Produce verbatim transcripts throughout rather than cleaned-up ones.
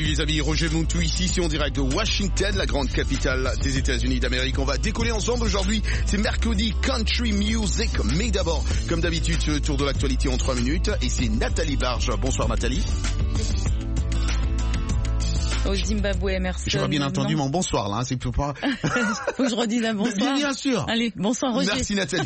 les amis, Roger Muntu ici, ici en direct de Washington, la grande capitale des États-Unis d'Amérique. On va décoller ensemble aujourd'hui, c'est mercredi Country Music, mais d'abord, comme d'habitude, ce tour de l'actualité en trois minutes, et c'est Nathalie Barge. Bonsoir Nathalie. Au Zimbabwe, Emerson. J'ai pas bien entendu mon bonsoir là, hein, c'est pour pas. Faut que je redise un bonsoir. Bien, bien sûr. Allez, bonsoir Roger. Merci Nathalie.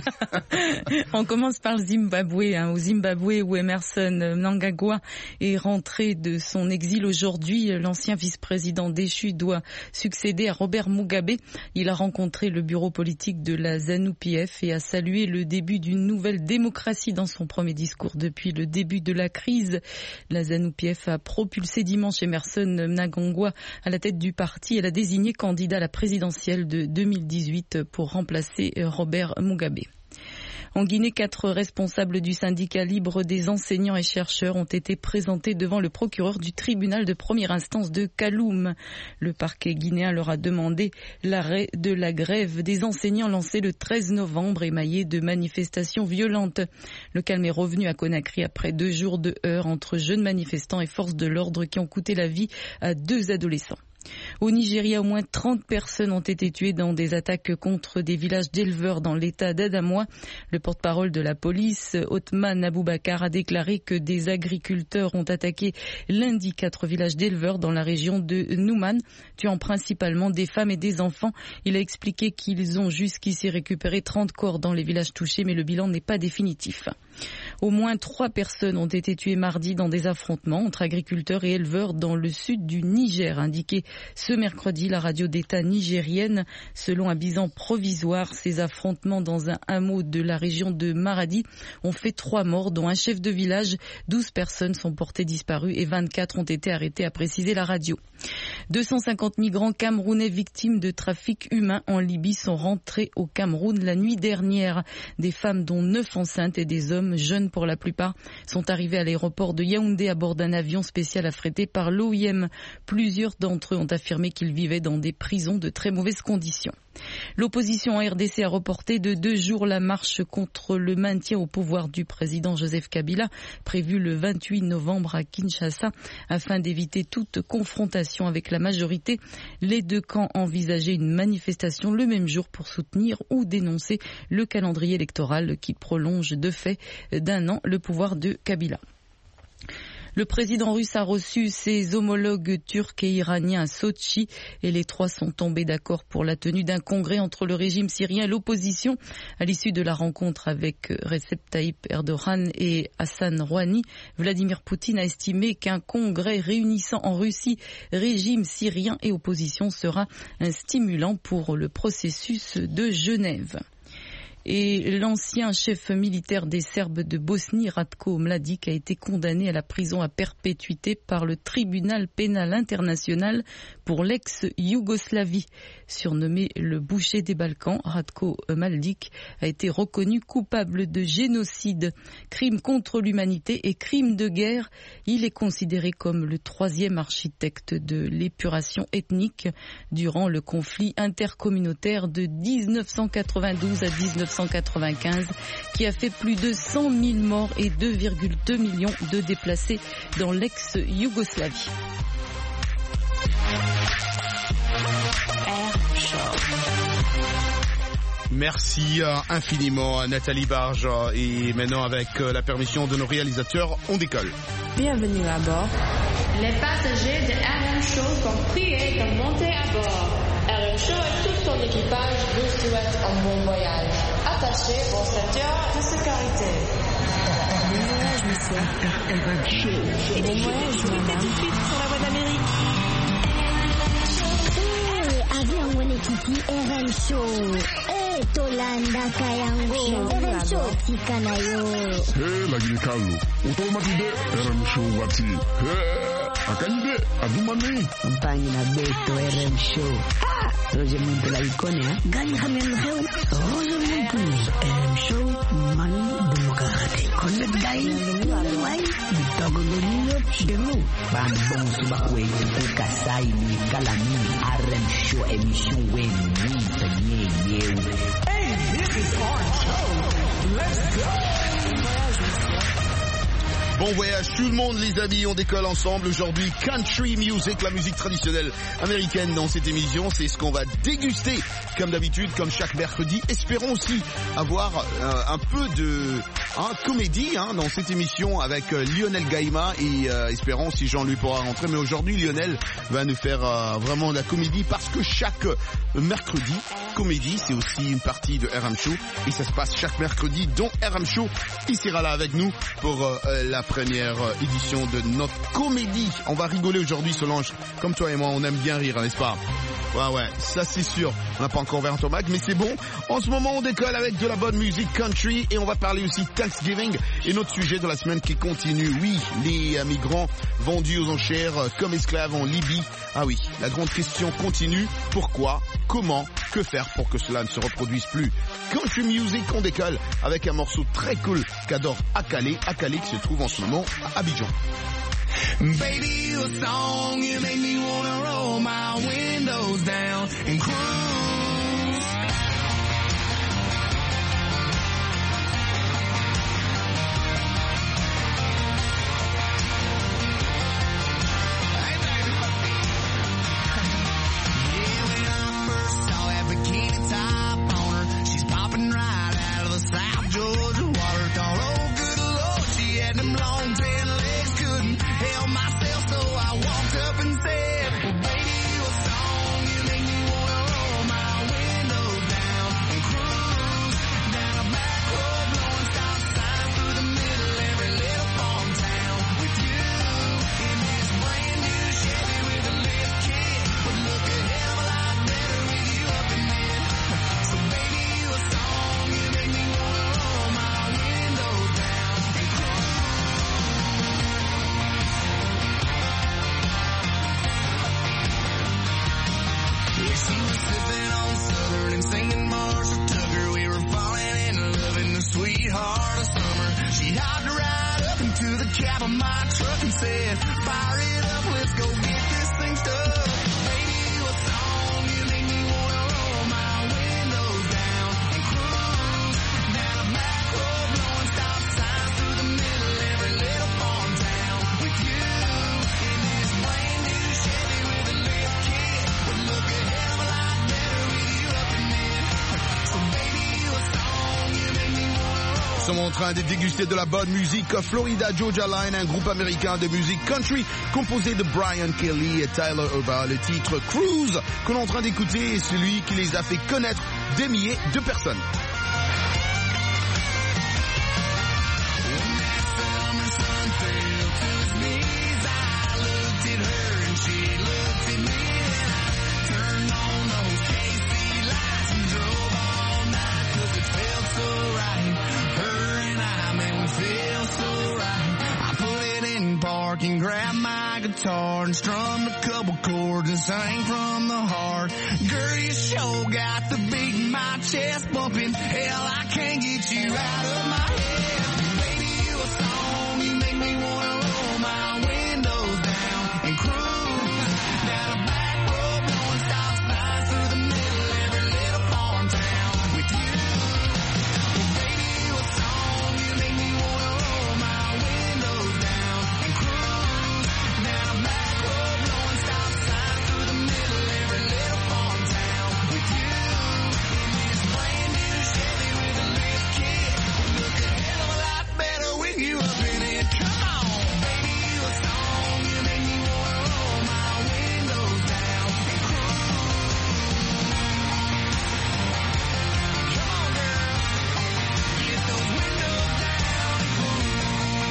On commence par le Zimbabwe, hein, au Zimbabwe où Emerson Mnangagwa est rentré de son exil aujourd'hui. L'ancien vice-président déchu doit succéder à Robert Mugabe. Il a rencontré le bureau politique de la ZANU-P F et a salué le début d'une nouvelle démocratie dans son premier discours depuis le début de la crise. La ZANU-P F a propulsé dimanche Emerson Mnangagwa à la tête du parti. Elle a désigné candidat à la présidentielle de deux mille dix-huit pour remplacer Robert Mugabe. En Guinée, quatre responsables du syndicat libre des enseignants et chercheurs ont été présentés devant le procureur du tribunal de première instance de Kaloum. Le parquet guinéen leur a demandé l'arrêt de la grève des enseignants lancée le treize novembre, émaillée de manifestations violentes. Le calme est revenu à Conakry après deux jours de heurts entre jeunes manifestants et forces de l'ordre qui ont coûté la vie à deux adolescents. Au Nigeria, au moins trente personnes ont été tuées dans des attaques contre des villages d'éleveurs dans l'état d'Adamawa. Le porte-parole de la police, Othman Aboubakar, a déclaré que des agriculteurs ont attaqué lundi quatre villages d'éleveurs dans la région de Nouman, tuant principalement des femmes et des enfants. Il a expliqué qu'ils ont jusqu'ici récupéré trente corps dans les villages touchés, mais le bilan n'est pas définitif. Au moins trois personnes ont été tuées mardi dans des affrontements entre agriculteurs et éleveurs dans le sud du Niger, indiqué ce mercredi la radio d'État nigérienne. Selon un bilan provisoire, ces affrontements dans un hameau de la région de Maradi ont fait trois morts, dont un chef de village. douze personnes sont portées disparues et vingt-quatre ont été arrêtées, a précisé la radio. deux cent cinquante migrants camerounais victimes de trafic humain en Libye sont rentrés au Cameroun la nuit dernière. Des femmes, dont neuf enceintes, et des hommes jeunes pour la plupart, sont arrivés à l'aéroport de Yaoundé à bord d'un avion spécial affrété par l'O I M. Plusieurs d'entre eux ont affirmé qu'ils vivaient dans des prisons de très mauvaises conditions. L'opposition en R D C a reporté de deux jours la marche contre le maintien au pouvoir du président Joseph Kabila, prévue le vingt-huit novembre à Kinshasa, afin d'éviter toute confrontation avec la majorité. Les deux camps envisageaient une manifestation le même jour pour soutenir ou dénoncer le calendrier électoral qui prolonge de fait d'un an le pouvoir de Kabila. Le président russe a reçu ses homologues turcs et iraniens à Sotchi et les trois sont tombés d'accord pour la tenue d'un congrès entre le régime syrien et l'opposition. À l'issue de la rencontre avec Recep Tayyip Erdogan et Hassan Rouhani, Vladimir Poutine a estimé qu'un congrès réunissant en Russie régime syrien et opposition sera un stimulant pour le processus de Genève. Et l'ancien chef militaire des Serbes de Bosnie, Ratko Mladic, a été condamné à la prison à perpétuité par le tribunal pénal international pour l'ex-Yougoslavie. Surnommé le boucher des Balkans, Ratko Mladic a été reconnu coupable de génocide, crime contre l'humanité et crime de guerre. Il est considéré comme le troisième architecte de l'épuration ethnique durant le conflit intercommunautaire de dix-neuf cent quatre-vingt-douze à dix-neuf cent quatre-vingt-quinze qui a fait plus de cent mille morts et deux virgule deux millions de déplacés dans l'ex-Yougoslavie. Merci infiniment Nathalie Barge. Et maintenant, avec la permission de nos réalisateurs, on décolle. Bienvenue à bord. Les passagers de R M Show sont priés de monter à bord. R M Show et tout son équipage vous souhaitent un bon voyage. Attachez vos ceintures de sécurité. Bon voyage, monsieur. R M Show. Bon voyage, madame. Tout de suite sur la voie d'Amérique. Avion Wenekiti R M Show. Eh, Tolanda Kayango. R M Show Tikanayo. Hey, lagi kalu. Utomatide R M Show wati. Hey. Akanyide adumani Mpangi na beto R M Show. Ah, Roger Muntu la ikone ha. Gani hamen heu. Roger Muntu R M Show mani demokrate. Connect dai. Wai. Bitogolonyo delu. Bambon subakwe ukasai ni kalami R M Show emission we ni tanye yewe. Hey, this is our show. Let's go. Bon voyage tout le monde les amis, on décolle ensemble aujourd'hui. Country music, la musique traditionnelle américaine dans cette émission, c'est ce qu'on va déguster comme d'habitude, comme chaque mercredi. Espérons aussi avoir euh, un peu de hein, comédie hein, dans cette émission avec euh, Lionel Gaïma et euh, espérons si Jean-Louis pourra rentrer. Mais aujourd'hui Lionel va nous faire euh, vraiment de la comédie parce que chaque mercredi, comédie c'est aussi une partie de R M Show et ça se passe chaque mercredi dont R M Show. Il sera là avec nous pour euh, la première édition de notre comédie. On va rigoler aujourd'hui Solange, comme toi et moi on aime bien rire n'est-ce pas? Ouais ouais, ça c'est sûr. On n'a pas encore ouvert ton Mac mais c'est bon. En ce moment on décolle avec de la bonne musique country et on va parler aussi Thanksgiving et notre sujet de la semaine qui continue. Oui, les euh, migrants vendus aux enchères euh, comme esclaves en Libye. Ah oui, la grande question continue. Pourquoi? Comment? Que faire pour que cela ne se reproduise plus? Country music, on décolle avec un morceau très cool qu'adore Akale, Akale qui se trouve en ce moment à Abidjan. Baby, you a song, you make me wanna roll my windows down and cruise. Hey, baby. Yeah, when I first saw that bikini top on her, she's popping right out of the South Georgia water. Thought, oh, good Lord, she had them long tan legs, couldn't help myself, so I walked up and said, well, baby, you a song, you make me wanna roll my windows down and cruise down a back road, blowing stop signs through the middle every little farm town with you in this brand new Chevy with a lift kit, would look a hell of a lot better with you up in it. So baby, you a song, you make me wanna roll my windows down and cruise. Yeah, she was sipping on Southern and singing Marshall Tucker. We were falling in love in the sweetheart of summer. She hopped right up into the cab of my truck and said, fire it up, let's go get this thing stuck. Baby, you a song, you make me wanna roll my windows down and cruise down a back road, blowing stop signs through the middle every little farm town with you in this brand new Chevy with a lift kit, would look a hell of a lot better with you up in it. So baby, you a song, you make me wanna roll. Nous sommes en train de déguster de la bonne musique. Florida Georgia Line, un groupe américain de musique country composé de Brian Kelly et Tyler Oba. Le titre Cruise que l'on est en train d'écouter est celui qui les a fait connaître des milliers de personnes. Summer sun fell to his knees. I looked at her and she looked at me. And I turned on those K C lights and drove all night 'cause it felt so right. Her and I, man, we feel so right. I put it in park and grabbed my guitar and strummed a couple chords and sang from the heart. Girl, you sure got the beat in my chest bumping. Hell, I can't get you out of my head. Baby, you a song, you make me wanna roll my windows down and cruise down a back road, blowing stop signs through the middle every little farm town with you. Well, baby, you a song, you make me wanna roll my windows down and cruise down a back road, blowing stop signs through the middle every little farm town with you in this brand new Chevy with a lift kit, would look a hell of a lot better with you up in it. Come on, baby, you a song, you make me wanna roll my windows down and cruise. Come on, girl, get those windows down and cruise.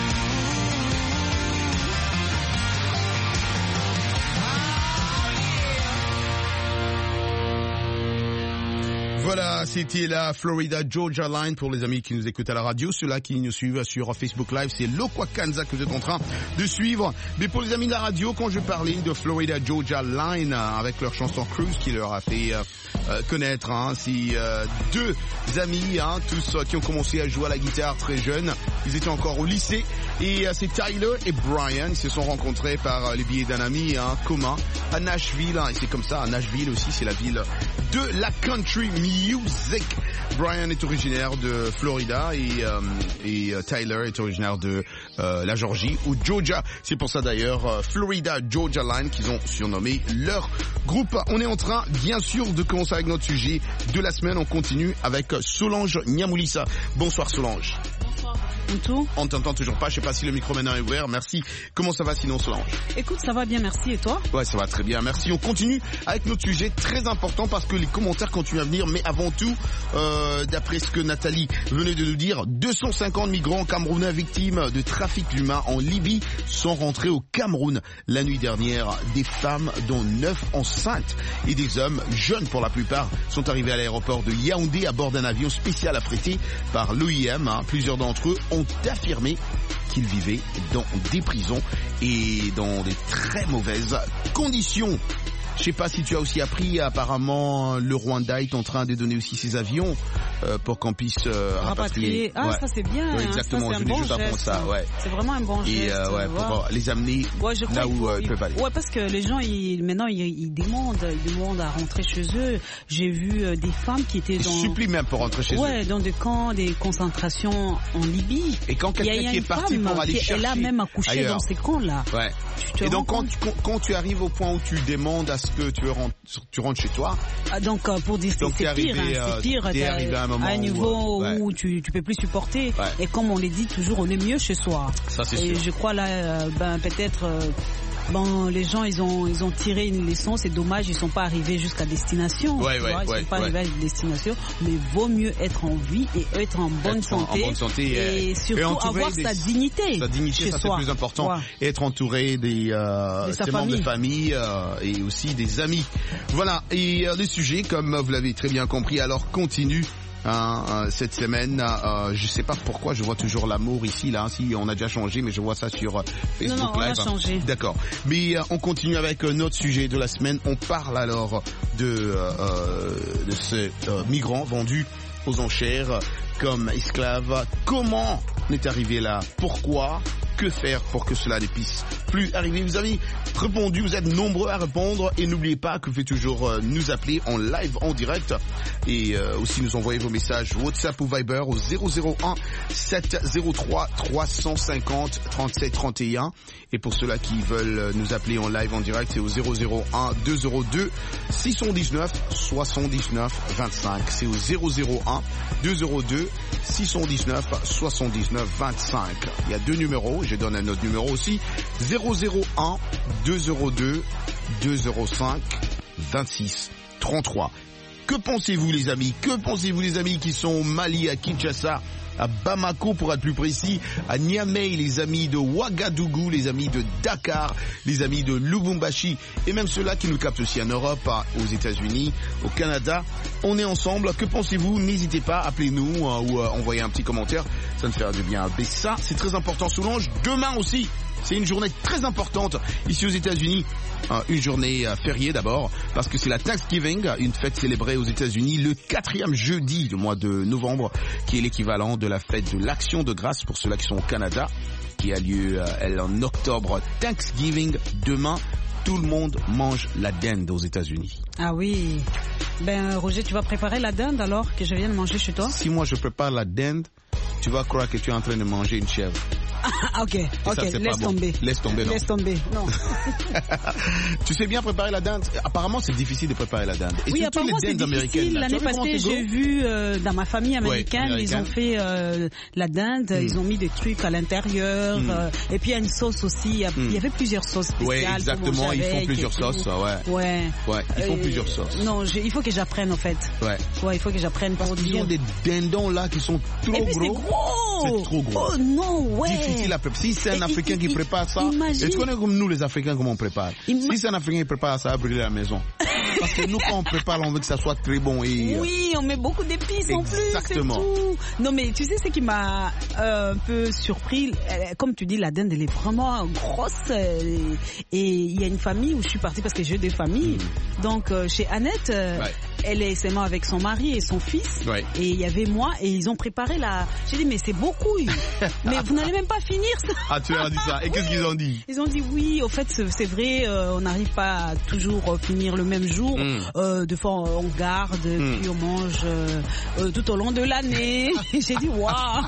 Voilà, c'était la Florida Georgia Line pour les amis qui nous écoutent à la radio. Ceux-là qui nous suivent sur Facebook Live, c'est Loquacanza que vous êtes en train de suivre. Mais pour les amis de la radio, quand je parlais de Florida Georgia Line avec leur chanson Cruise qui leur a fait euh, euh, connaître, hein, c'est euh, deux amis, hein, tous euh, qui ont commencé à jouer à la guitare très jeunes. Ils étaient encore au lycée et euh, c'est Tyler et Brian. Ils se sont rencontrés par euh, les biais d'un ami hein, commun à Nashville. Hein, et c'est comme ça, à Nashville aussi, c'est la ville de la country music. Brian est originaire de Florida et, euh, et euh, Tyler est originaire de euh, la Georgie ou Georgia. C'est pour ça d'ailleurs euh, Florida Georgia Line qu'ils ont surnommé leur groupe. On est en train bien sûr de commencer avec notre sujet de la semaine. On continue avec Solange Niamoulissa. Bonsoir Solange. Bonsoir. Tout. On t'entend toujours pas, je sais pas si le micro maintenant est ouvert. Merci. Comment ça va sinon Solange? Écoute, ça va bien, merci. Et toi? Ouais, ça va très bien, merci. On continue avec notre sujet très important parce que les commentaires continuent à venir. Mais avant tout, euh, d'après ce que Nathalie venait de nous dire, deux cent cinquante migrants camerounais victimes de trafic humain en Libye sont rentrés au Cameroun la nuit dernière. Des femmes, dont neuf enceintes, et des hommes, jeunes pour la plupart, sont arrivés à l'aéroport de Yaoundé à bord d'un avion spécial affrété par l'O I M. Hein. Plusieurs d'entre eux ont affirmé qu'ils vivaient dans des prisons et dans des très mauvaises conditions. Je sais pas si tu as aussi appris, apparemment le Rwanda est en train de donner aussi ses avions euh, pour qu'on puisse euh, rapatrier. rapatrier. Ah, ouais. ça c'est bien. Oui, exactement, hein. Ça, je voulais bon juste apprendre ça. Ouais. C'est vraiment un bon Et geste. euh, ouais, pour wow. les amener ouais, je là où faut, euh, ils ils peuvent aller. Ouais, parce que les gens, ils, maintenant, ils, ils demandent, ils demandent à rentrer chez eux. J'ai vu euh, des femmes qui étaient dans. Ils supplient même pour rentrer chez ouais, eux. Ouais, dans des camps, des concentrations en Libye. Et quand quelqu'un qui est parti pour aller chercher, elle a même accouché ailleurs. dans ces camps-là. Ouais. Et donc quand tu, quand tu arrives au point où tu demandes à ce que tu rentres, tu rentres chez toi. Ah, donc euh, pour dire donc, c'est pire, hein, euh, c'est pire. T'es arrivé à un moment à un niveau où, ouais. où tu tu peux plus supporter. Ouais. Et comme on les dit toujours, on est mieux chez soi. Ça c'est Et sûr. je crois là, euh, ben peut-être. Euh, Bon, les gens, ils ont, ils ont tiré une leçon. C'est dommage, ils sont pas arrivés jusqu'à destination. Ouais, tu ouais, vois, ils ouais, sont pas ouais. arrivés à destination. Mais vaut mieux être en vie et être en bonne être santé. En, en bonne santé et, et surtout et avoir des, sa dignité. Sa dignité, chez ça soi. c'est plus important. Ouais. Et être entouré des, euh, de sa ses membres famille. de famille euh, et aussi des amis. Voilà. Et euh, les sujets, comme vous l'avez très bien compris, alors continue. Hein, euh, cette semaine, euh, je sais pas pourquoi je vois toujours l'amour ici là. Si on a déjà changé, mais je vois ça sur euh, Facebook non, non, Live. on a changé. D'accord. Mais euh, on continue avec euh, notre sujet de la semaine. On parle alors de euh, de ces euh, migrants vendus aux enchères comme esclaves. Comment on est arrivé là? Pourquoi? Que faire pour que cela ne puisse plus arriver? Vous avez répondu, vous êtes nombreux à répondre et n'oubliez pas que vous pouvez toujours euh, nous appeler en live, en direct et euh, aussi nous envoyer vos messages WhatsApp ou Viber au zéro zéro un sept zéro trois trois cinq zéro trente-sept trente et un et pour ceux-là qui veulent nous appeler en live, en direct, c'est au zéro zéro un deux zéro deux six cent dix-neuf soixante-dix-neuf vingt-cinq. C'est au zéro zéro un deux zéro deux six cent dix-neuf soixante-dix-neuf vingt-cinq. Il y a deux numéros. Je donne un autre numéro aussi, zéro zéro un deux zéro deux deux zéro cinq vingt-six trente-trois. Que pensez-vous les amis? Que pensez-vous les amis qui sont au Mali, à Kinshasa, à Bamako pour être plus précis, à Niamey, les amis de Ouagadougou, les amis de Dakar, les amis de Lubumbashi et même ceux-là qui nous captent aussi en Europe, aux États-Unis, au Canada. On est ensemble. Que pensez-vous? N'hésitez pas, appelez-nous euh, ou euh, envoyez un petit commentaire. Ça nous fera du bien. Mais ça, c'est très important. Solange, demain aussi, c'est une journée très importante ici aux États-Unis. Euh, une journée euh, fériée d'abord, parce que c'est la Thanksgiving, une fête célébrée aux États-Unis le quatrième jeudi du mois de novembre, qui est l'équivalent de la fête de l'Action de grâce pour ceux-là qui sont au Canada, qui a lieu euh, elle, en octobre. Thanksgiving, demain, tout le monde mange la dinde aux États-Unis. Ah oui. Ben Roger, tu vas préparer la dinde alors que je viens de manger chez toi? Si moi je prépare la dinde, tu vas croire que tu es en train de manger une chèvre. Ah, ok, ok, ça, laisse bon. tomber. Laisse tomber, non. Laisse tomber, non. Tu sais bien préparer la dinde? Apparemment, c'est difficile de préparer la dinde. Et oui, surtout apparemment, les c'est dindes américaines. L'année passée, j'ai vu euh, dans ma famille américaine, ouais, ils ont fait euh, la dinde, mm. ils ont mis des trucs à l'intérieur, mm. euh, et puis il y a une sauce aussi. Il y, a, mm. il y avait plusieurs sauces spéciales. Oui, exactement, ils font plusieurs sauces. Ouais. Ouais. Ouais, ils font euh, plusieurs sauces. Non, je, il faut que j'apprenne en fait. Ouais. Ouais, il faut que j'apprenne pour dire. Ils ont des dindons là qui sont trop et puis, gros. C'est gros. C'est trop gros. Oh non, ouais. Difficile à préparer. Si c'est un et, Africain et, qui et, prépare ça, imagine. Et tu connais comme nous les Africains comment on prépare. Ima... Si c'est un Africain qui prépare ça, ça va brûler la maison. Parce que nous quand on prépare, on veut que ça soit très bon. Et... Oui, on met beaucoup d'épices en plus. Exactement. Tout. Non mais tu sais ce qui m'a euh, un peu surpris, comme tu dis, la dinde elle est vraiment grosse. Euh, et il y a une famille où je suis partie parce que j'ai deux familles. Mmh. Donc euh, chez Annette, euh, ouais. elle est seulement avec son mari et son fils. Ouais. Et il y avait moi et ils ont préparé la. J'ai dit mais c'est beaucoup. Mais vous n'allez même pas finir ça. Ah tu leur as dit ça. Et qu'est-ce qu'ils ont dit? Ils ont dit oui. Au fait c'est vrai, euh, on n'arrive pas à toujours finir le même jour. jours. Mm. Euh, de fois, on garde, Mm. puis on mange euh, euh, tout au long de l'année. J'ai dit, waouh.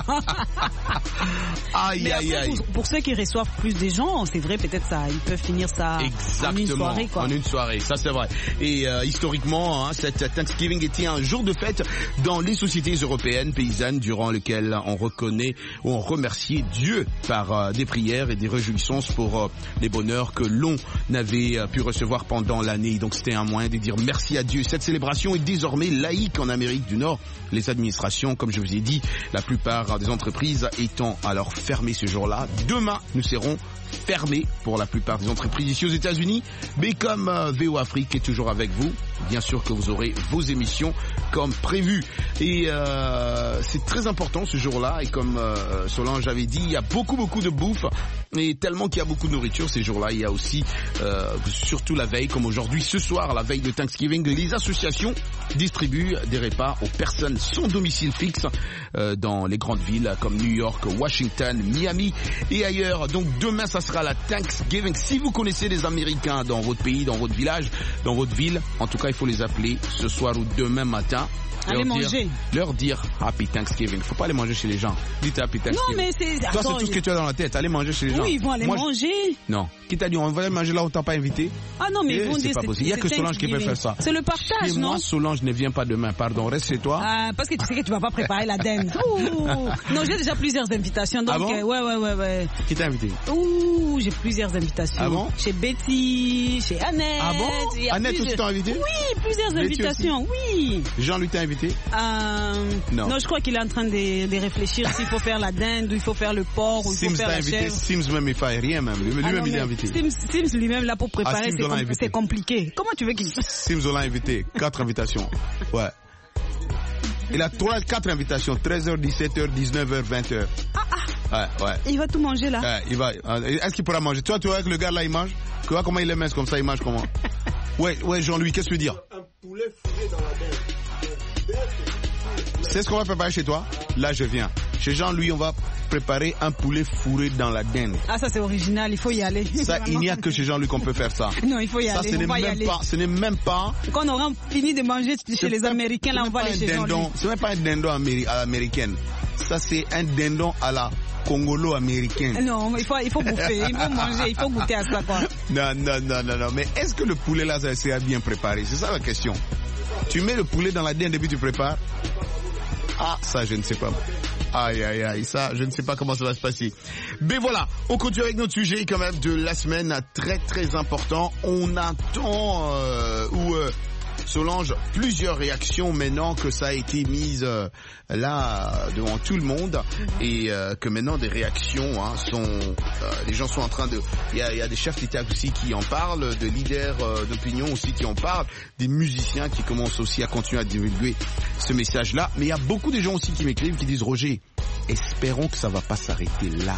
Aïe, Mais aïe, après, aïe. pour, pour ceux qui reçoivent plus des gens, c'est vrai, peut-être ça, ils peuvent finir ça Exactement. en une soirée, quoi. En une soirée, ça c'est vrai. Et euh, historiquement, hein, cette Thanksgiving était un jour de fête dans les sociétés européennes paysannes durant lequel on reconnaît ou on remerciait Dieu par euh, des prières et des réjouissances pour euh, les bonheurs que l'on avait euh, pu recevoir pendant l'année. Donc c'était un moyen de dire merci à Dieu. Cette célébration est désormais laïque en Amérique du Nord. Les administrations, comme je vous ai dit, la plupart des entreprises étant alors fermées ce jour-là. Demain, nous serons fermés pour la plupart des entreprises ici aux États-Unis. Mais comme euh, V O Afrique est toujours avec vous, bien sûr que vous aurez vos émissions comme prévu. Et euh, c'est très important ce jour-là. Et comme euh, Solange avait dit, il y a beaucoup beaucoup de bouffe. Et tellement qu'il y a beaucoup de nourriture ces jours-là, il y a aussi, euh, surtout la veille, comme aujourd'hui, ce soir, la veille de Thanksgiving, les associations distribuent des repas aux personnes sans domicile fixe euh, dans les grandes villes comme New York, Washington, Miami et ailleurs. Donc demain, ça sera la Thanksgiving. Si vous connaissez des Américains dans votre pays, dans votre village, dans votre ville, en tout cas, il faut les appeler ce soir ou demain matin. Allez leur manger. Dire, leur dire Happy Thanksgiving. Faut pas aller manger chez les gens. Dites Happy Thanksgiving. Non, mais c'est... Toi, Attends, c'est tout ce que tu as dans la tête. Allez manger chez les gens. Oui, ils vont aller Moi, je- manger. Non. Qui t'a dit on va aller manger là où t'as pas invité? Ah non, mais Eh, ils vont c'est dire... pas c'est- possible. Il y a c'est que Solange qui peut Thanksgiving. faire ça. C'est le partage, Chez non? moi, Solange ne vient pas demain. Pardon, reste chez toi. Ah, parce que tu sais que tu vas pas préparer la dinde. Ouh. Non, j'ai déjà plusieurs invitations. Donc, Ah bon euh, ouais, ouais, ouais, ouais. Qui t'a invité? Ouh, j'ai plusieurs invitations. Ah bon? Chez Betty, chez Annette. Ah bon? il y a Annette plusieurs- aussi t'a invité? Oui, plusieurs Betty invitations, oui. Jean lui t'a invité? Euh, Non. non, je crois qu'il est en train de, de réfléchir s'il faut faire la dinde, ou il faut faire le porc, ou il faut Sims faire t'a la invité. chèvre. Sims même il fait rien même. Lui-même Ah non, il est mais invité. Sims, Sims lui-même là pour préparer, Ah, Sims, c'est on l'a com- invité. c'est compliqué. Comment tu veux qu'il... Sims on l'a invité. Quatre invitations. Ouais. Il a trois, quatre invitations. treize heures, dix-sept heures, dix-neuf heures, vingt heures. Ouais, ouais. Il va tout manger là. Ouais, il va. Est-ce qu'il pourra manger? Toi, tu vois que le gars là il mange? Tu vois comment il est mince comme ça, il mange comment? Ouais, ouais, Jean-Louis, qu'est-ce que tu veux dire? Un poulet fourré dans la dinde. C'est ce qu'on va préparer chez toi? Là, je viens. Chez Jean-Louis, on va préparer un poulet fourré dans la dinde. Ah, ça c'est original, il faut y aller. Ça, il n'y a que chez Jean-Louis qu'on peut faire ça. Non, il faut y Ça, aller, ce on n'est va y même aller. pas, ce n'est même pas. Quand on aura fini de manger chez C'est les pas- Américains, là ce on va n'est aller pas chez un Jean-Louis. dindon. Ce n'est pas un dindon améri- à l'américaine. Ça, c'est un dindon à la congolo-américaine. Non, il faut, il faut bouffer, il faut manger, il faut goûter à ça, quoi. Non, non, non, non, non. Mais est-ce que le poulet là, ça c'est bien préparé? C'est ça la question. Tu mets le poulet dans la dinde et puis tu prépares? Ah, ça, je ne sais pas. Aïe, aïe, aïe, ça, je ne sais pas comment ça va se passer. Mais voilà, on continue avec notre sujet quand même de la semaine, très très important. On attend euh, où euh, Solange, plusieurs réactions maintenant que ça a été mis euh, là devant tout le monde et euh, que maintenant des réactions hein, sont, euh, les gens sont en train de, il y a, il y a des chefs d'État aussi qui en parlent, de leaders euh, d'opinion aussi qui en parlent, des musiciens qui commencent aussi à continuer à divulguer ce message-là. Mais il y a beaucoup de gens aussi qui m'écrivent, qui disent Roger, espérons que ça va pas s'arrêter là.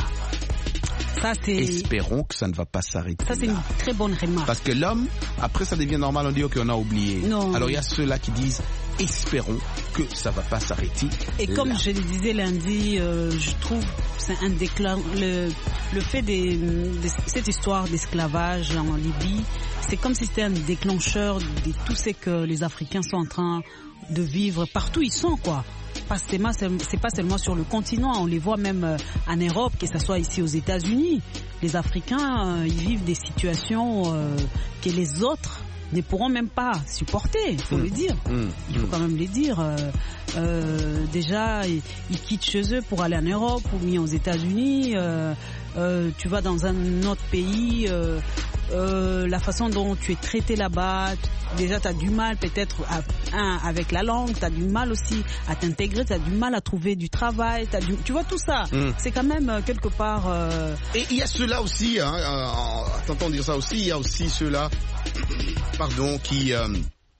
Ça, c'est... Espérons que ça ne va pas s'arrêter Ça, c'est là. une très bonne remarque. Parce que l'homme, après ça devient normal, on dit ok, on a oublié. Non. Alors il y a ceux-là qui disent espérons que ça va pas s'arrêter. Et là. comme je le disais lundi, euh, je trouve c'est un déclin. Le, le fait des, de cette histoire d'esclavage en Libye, c'est comme si c'était un déclencheur de tout ce que les Africains sont en train de vivre partout où ils sont, quoi. Pas seulement, c'est pas seulement sur le continent, on les voit même en Europe, que ce soit ici aux États-Unis. Les Africains, ils vivent des situations euh, que les autres ne pourront même pas supporter, il faut mmh. le dire. Mmh. Il faut quand même le dire. Euh, euh, déjà, ils, ils quittent chez eux pour aller en Europe ou bien aux États-Unis. Euh, euh, tu vas dans un autre pays, euh, euh, la façon dont tu es traité là-bas, déjà tu as du mal peut-être à, un, avec la langue, tu as du mal aussi à t'intégrer, tu as du mal à trouver du travail, t'as du, tu vois tout ça. Mmh. C'est quand même euh, quelque part... Euh... Et il y a ceux-là aussi, hein, euh, t'entends dire ça aussi, il y a aussi ceux-là, pardon, qui... Euh,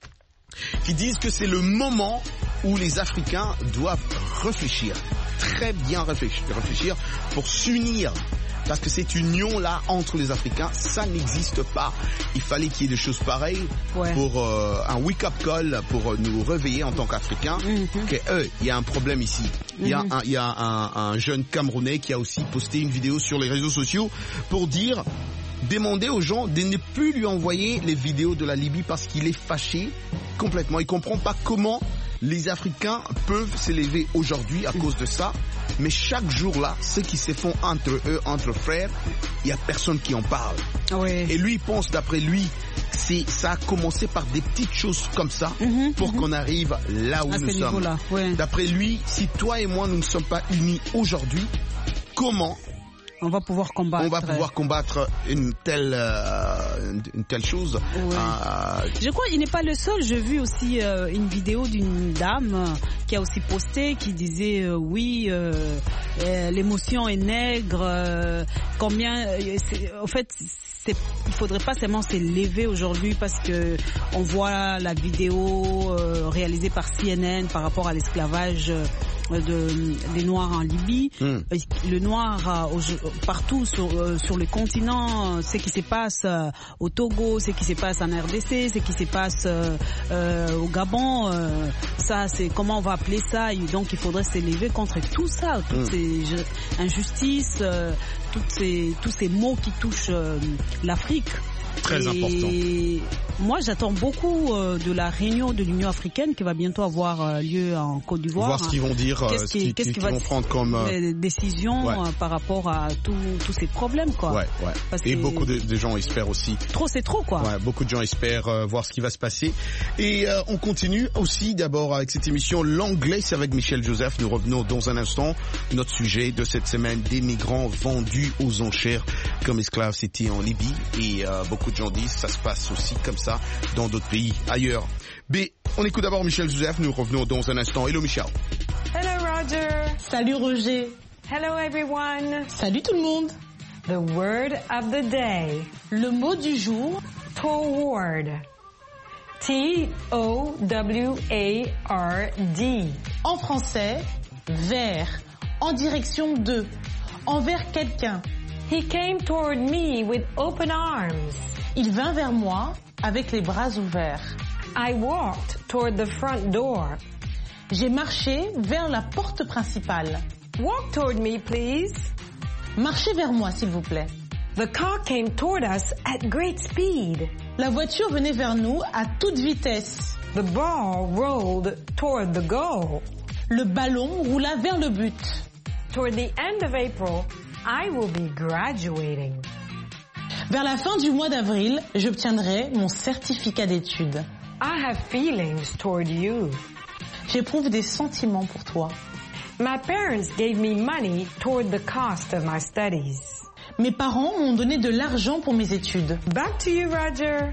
qui disent que c'est le moment où les Africains doivent réfléchir, très bien réfléchir, réfléchir pour s'unir. Parce que cette union-là entre les Africains, ça n'existe pas. Il fallait qu'il y ait des choses pareilles ouais. pour euh, un wake-up call, pour euh, nous réveiller en tant qu'Africains. Mm-hmm. Que euh, il y a un problème ici. Mm-hmm. Il y a, un, il y a un, un jeune Camerounais qui a aussi posté une vidéo sur les réseaux sociaux pour dire demander aux gens de ne plus lui envoyer les vidéos de la Libye parce qu'il est fâché complètement. Il comprend pas comment les Africains peuvent s'élever aujourd'hui à cause de ça. Mais chaque jour là, ceux qui se font entre eux, entre frères, il y a personne qui en parle. Ouais. Et lui, il pense, d'après lui, c'est ça a commencé par des petites choses comme ça mm-hmm, pour mm-hmm. qu'on arrive là où à nous sommes. Ouais. D'après lui, si toi et moi nous ne sommes pas unis aujourd'hui, comment on va pouvoir combattre. On va pouvoir combattre une telle, euh, une telle chose. Ouais. Euh, Je crois qu'il n'est pas le seul. J'ai vu aussi euh, une vidéo d'une dame euh, qui a aussi posté, qui disait euh, oui, euh, euh, l'émotion est nègre. Euh, combien, euh, en fait, c'est, il faudrait pas seulement s'élever aujourd'hui parce que on voit la vidéo euh, réalisée par C N N par rapport à l'esclavage euh, de, des Noirs en Libye. Mm. Le Noir euh, partout sur, euh, sur le continent, ce qui se passe euh, au Togo, ce qui se passe en R D C, ce qui se passe euh, euh, au Gabon, euh, ça c'est comment on va appeler ça. Et donc il faudrait s'élever contre tout ça, toutes mm. ces injustices, euh, toutes ces, tous ces maux qui touchent euh, l'Afrique. Très et important. Moi, j'attends beaucoup euh, de la réunion de l'Union africaine qui va bientôt avoir euh, lieu en Côte d'Ivoire. Voir ce qu'ils vont dire, qu'est-ce euh, qui, ce qu'ils, qu'est-ce qu'ils qui vont prendre comme euh, décisions ouais. euh, par rapport à tous ces problèmes, quoi. Ouais, ouais. Parce et que beaucoup de, de gens espèrent aussi. Trop, c'est trop, quoi. Ouais, beaucoup de gens espèrent euh, voir ce qui va se passer. Et euh, on continue aussi d'abord avec cette émission L'Anglais, c'est avec Michel Joseph. Nous revenons dans un instant. Notre sujet de cette semaine, des migrants vendus aux enchères comme esclaves, c'était en Libye. Et euh, beaucoup de gens disent ça se passe aussi comme ça dans d'autres pays ailleurs. B, on écoute d'abord Michel Joseph, nous revenons dans un instant. Hello Michel. Hello Roger. Salut Roger. Hello everyone. Salut tout le monde. The word of the day. Le mot du jour. Toward. T O W A R D. En français, vers, en direction de, envers quelqu'un. He came toward me with open arms. Il vint vers moi avec les bras ouverts. I walked toward the front door. J'ai marché vers la porte principale. Walk toward me, please. Marchez vers moi, s'il vous plaît. The car came toward us at great speed. La voiture venait vers nous à toute vitesse. The ball rolled toward the goal. Le ballon roula vers le but. Toward the end of April, I will be graduating. Vers la fin du mois d'avril, j'obtiendrai mon certificat d'études. I have feelings toward you. J'éprouve des sentiments pour toi. My parents gave me money toward the cost of my studies. Mes parents m'ont donné de l'argent pour mes études. Back to you, Roger.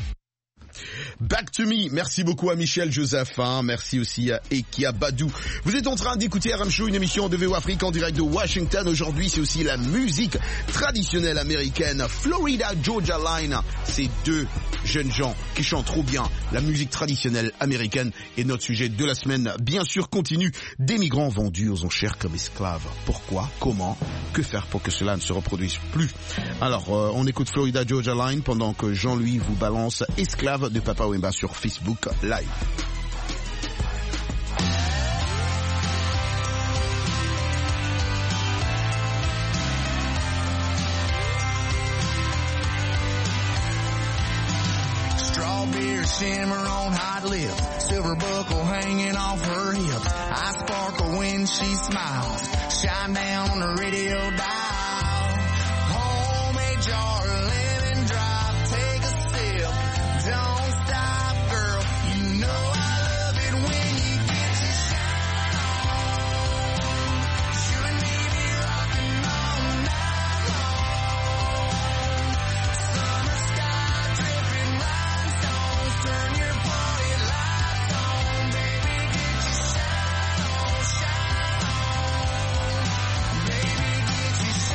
Back to me. Merci beaucoup à Michel Joseph. Hein. Merci aussi à Ekia Badou. Vous êtes en train d'écouter R M Show, une émission de V O Afrique en direct de Washington. Aujourd'hui, c'est aussi la musique traditionnelle américaine. Florida Georgia Line. Ces deux jeunes gens qui chantent trop bien la musique traditionnelle américaine. Et notre sujet de la semaine, bien sûr, continue. Des migrants vendus aux enchères comme esclaves. Pourquoi? Comment? Que faire pour que cela ne se reproduise plus? Alors, euh, on écoute Florida Georgia Line pendant que Jean-Louis vous balance Esclave de Papa Wemba sur Facebook Live. Strawberry shimmer on hot lips, silver buckle hanging off her hips. I sparkle when she smiles, shine down on the radio dial. Homemade jar of lemon drop, take a sip. Don't stop, girl. You know I love it when you get to shine on. You and me be rocking all night long. Summer sky dripping rhinestones, turn your party lights on, baby. Get your shine on, shine on. Baby, get your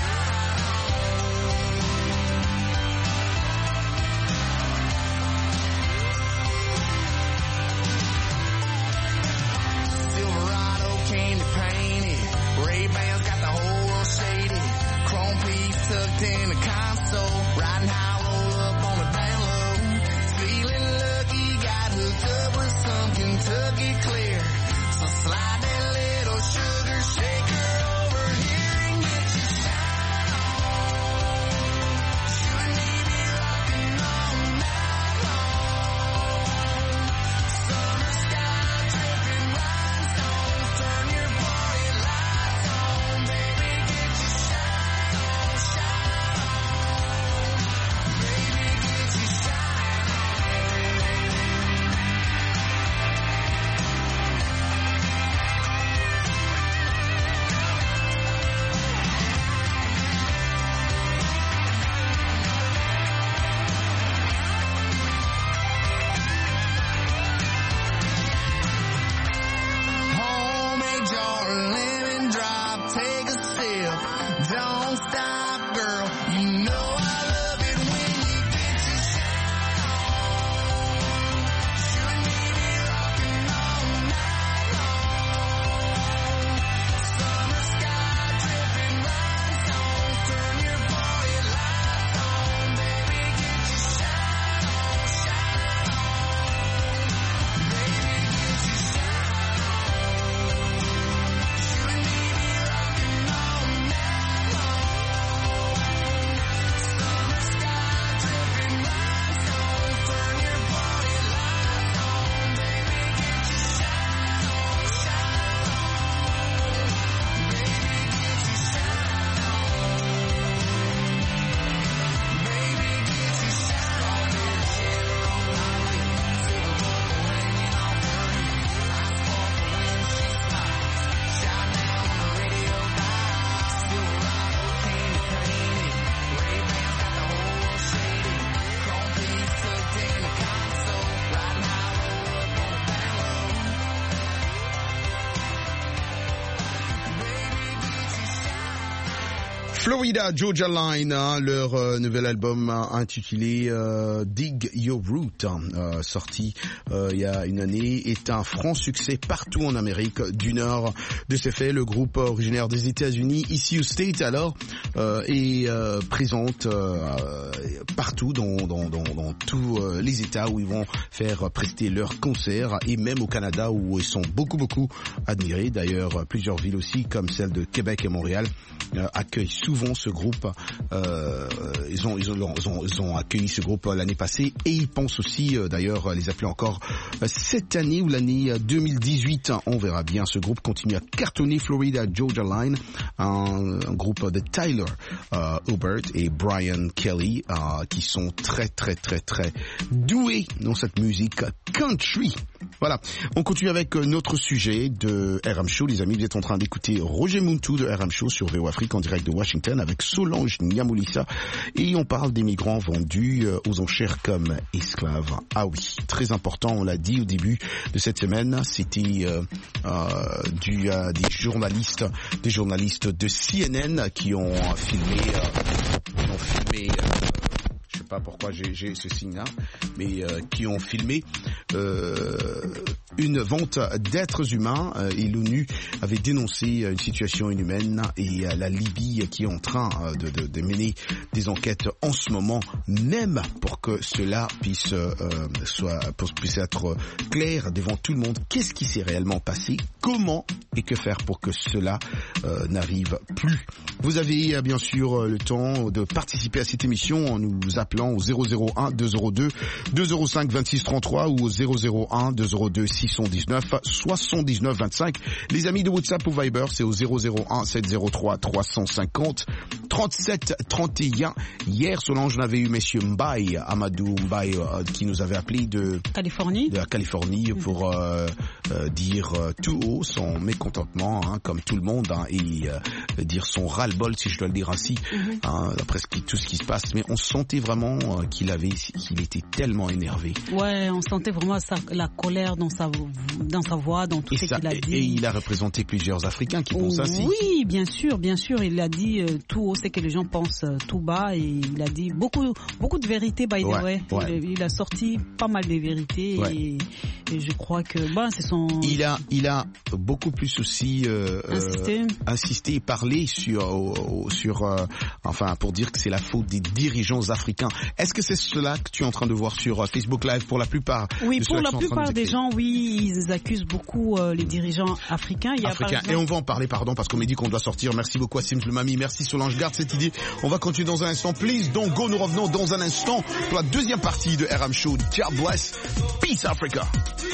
Florida Georgia Line, hein, leur euh, nouvel album hein, intitulé euh, Dig Your Root, hein, euh, sorti euh, il y a une année, est un franc succès partout en Amérique du Nord. De ce fait, le groupe originaire des États-Unis, ici au State, alors, euh, est euh, présente euh, partout dans, dans, dans, dans tous euh, les États où ils vont faire prester leurs concerts, et même au Canada où ils sont beaucoup beaucoup admirés. D'ailleurs, plusieurs villes aussi, comme celle de Québec et Montréal, euh, accueillent souvent ce groupe. Euh, ils, ont, ils, ont, ils, ont, ils ont accueilli ce groupe l'année passée, et ils pensent aussi euh, d'ailleurs les appeler encore euh, cette année ou l'année deux mille dix-huit. On verra bien. Ce groupe continue à cartonner. Florida Georgia Line, un, un groupe de Tyler euh, Hubert et Brian Kelly euh, qui sont très très très très doués dans cette musique country. Voilà, on continue avec notre sujet de R M Show. Les amis, vous êtes en train d'écouter Roger Muntu de R M Show sur V O Afrique en direct de Washington avec Solange Nyamulissa, et on parle des migrants vendus aux enchères comme esclaves. Ah oui, très important, on l'a dit au début de cette semaine, c'était euh, euh, du, euh, des journalistes, des journalistes de C N N qui ont filmé, euh, qui ont filmé euh, je sais pas pourquoi j'ai, j'ai ce signe-là, mais euh, qui ont filmé euh, une vente d'êtres humains, euh, et l'ONU avait dénoncé une situation inhumaine, et euh, la Libye qui est en train euh, de, de, de mener des enquêtes en ce moment, même pour que cela puisse, euh, soit, puisse être clair devant tout le monde. Qu'est-ce qui s'est réellement passé? Comment et que faire pour que cela euh, n'arrive plus? Vous avez euh, bien sûr le temps de participer à cette émission en nous appelant au zéro zéro un deux zéro deux deux zéro cinq vingt-six trente-trois ou au zéro zéro un deux zéro deux six cent dix-neuf soixante-dix-neuf vingt-cinq. Les amis de WhatsApp ou Viber, c'est au zéro zéro un sept zéro trois trois cent cinquante trente-sept trente et un. Hier, Solange, on avait eu messieurs Mbaye, Amadou Mbaye, euh, qui nous avait appelé de Californie, de la Californie pour euh, euh, dire euh, tout haut son mécontentement, hein, comme tout le monde, hein, et euh, dire son ras-le-bol, si je dois le dire ainsi, mm-hmm. hein, d'après ce qui, tout ce qui se passe. Mais on sentait vraiment euh, qu'il avait, qu'il était tellement énervé. Ouais, on sentait vraiment sa, la colère dans sa, dans sa voix, dans tout et ce ça, qu'il a dit. Et il a représenté plusieurs Africains qui pensent oh, ainsi. Oui, bien sûr, bien sûr. Il a dit euh, tout haut, c'est que les gens pensent euh, tout bas, et il a dit beaucoup, beaucoup de vérités, by the ouais, way. Ouais. Il, il a sorti pas mal de vérités, ouais. et, et je crois que bah, c'est son. Il a, il a beaucoup plus aussi euh, insisté. Euh, insisté et parlé sur, sur, euh, enfin, pour dire que c'est la faute des dirigeants africains. Est-ce que c'est cela que tu es en train de voir sur Facebook Live pour la plupart? Oui, pour la plupart des gens, oui, ils accusent beaucoup euh, les dirigeants africains. Il y a africains. Exemple... Et on va en parler, pardon, parce qu'on m'a dit qu'on doit sortir. Merci beaucoup à Simple Mamie, merci Solange, garde cette idée. On va continuer dans un instant. Please don't go, nous revenons dans un instant pour la deuxième partie de R M Show. God bless. Peace Africa.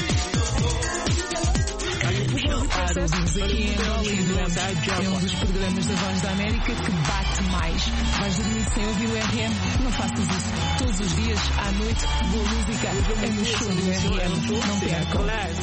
Aqui em Hollywood é um dos programas da Voz da América que bate mais. Vais dormir sem ouvir o R M? Não faças isso. Todos os dias, à noite, boa música é no show do R M. Não percam.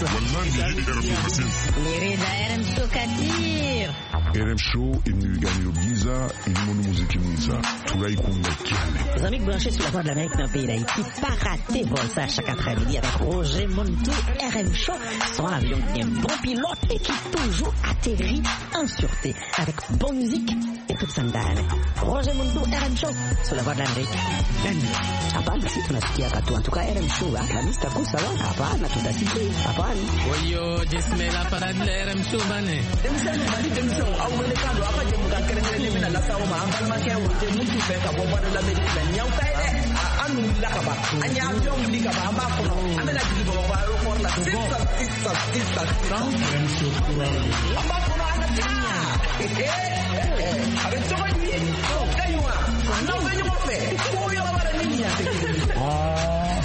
R M Show imnigani Giza ilimono muziki mwiza tunaikunda kiane. Les amis branchés sur la Voix de l'Amérique dans le pays d'Haïti, pas rater vol ça chaque après-midi avec Roger Muntu. R M Show, son avion qui est un bon pilote et qui toujours atterrit en sûreté avec bonne musique et toute sandale. Roger Muntu, R M Show sur la Voix de l'Amérique. Hapana, si tunasikia katu. En tout cas, R M Show, la mista kusawa. Hapana, tutasikia. Hapana. Oyo, jisme la parade de R M Show, bane. Demsano, bani demsano. Au mercado, apa je muka kerene mina la sawa ma ambal ma kewo je mutu fe ka bobo de l'Amérique la nyaw tay de. Anu la ka ba. Anya avion li ka ba ma ko. Amena di bo ba ro ko la. Sista, sista, sista. R M Show kura. Amba ko na na tinya. Eh eh. Avec toi lui. Oh, kaywa. Non, venez mon fait. Ko yo ba ni ni ate. Ah.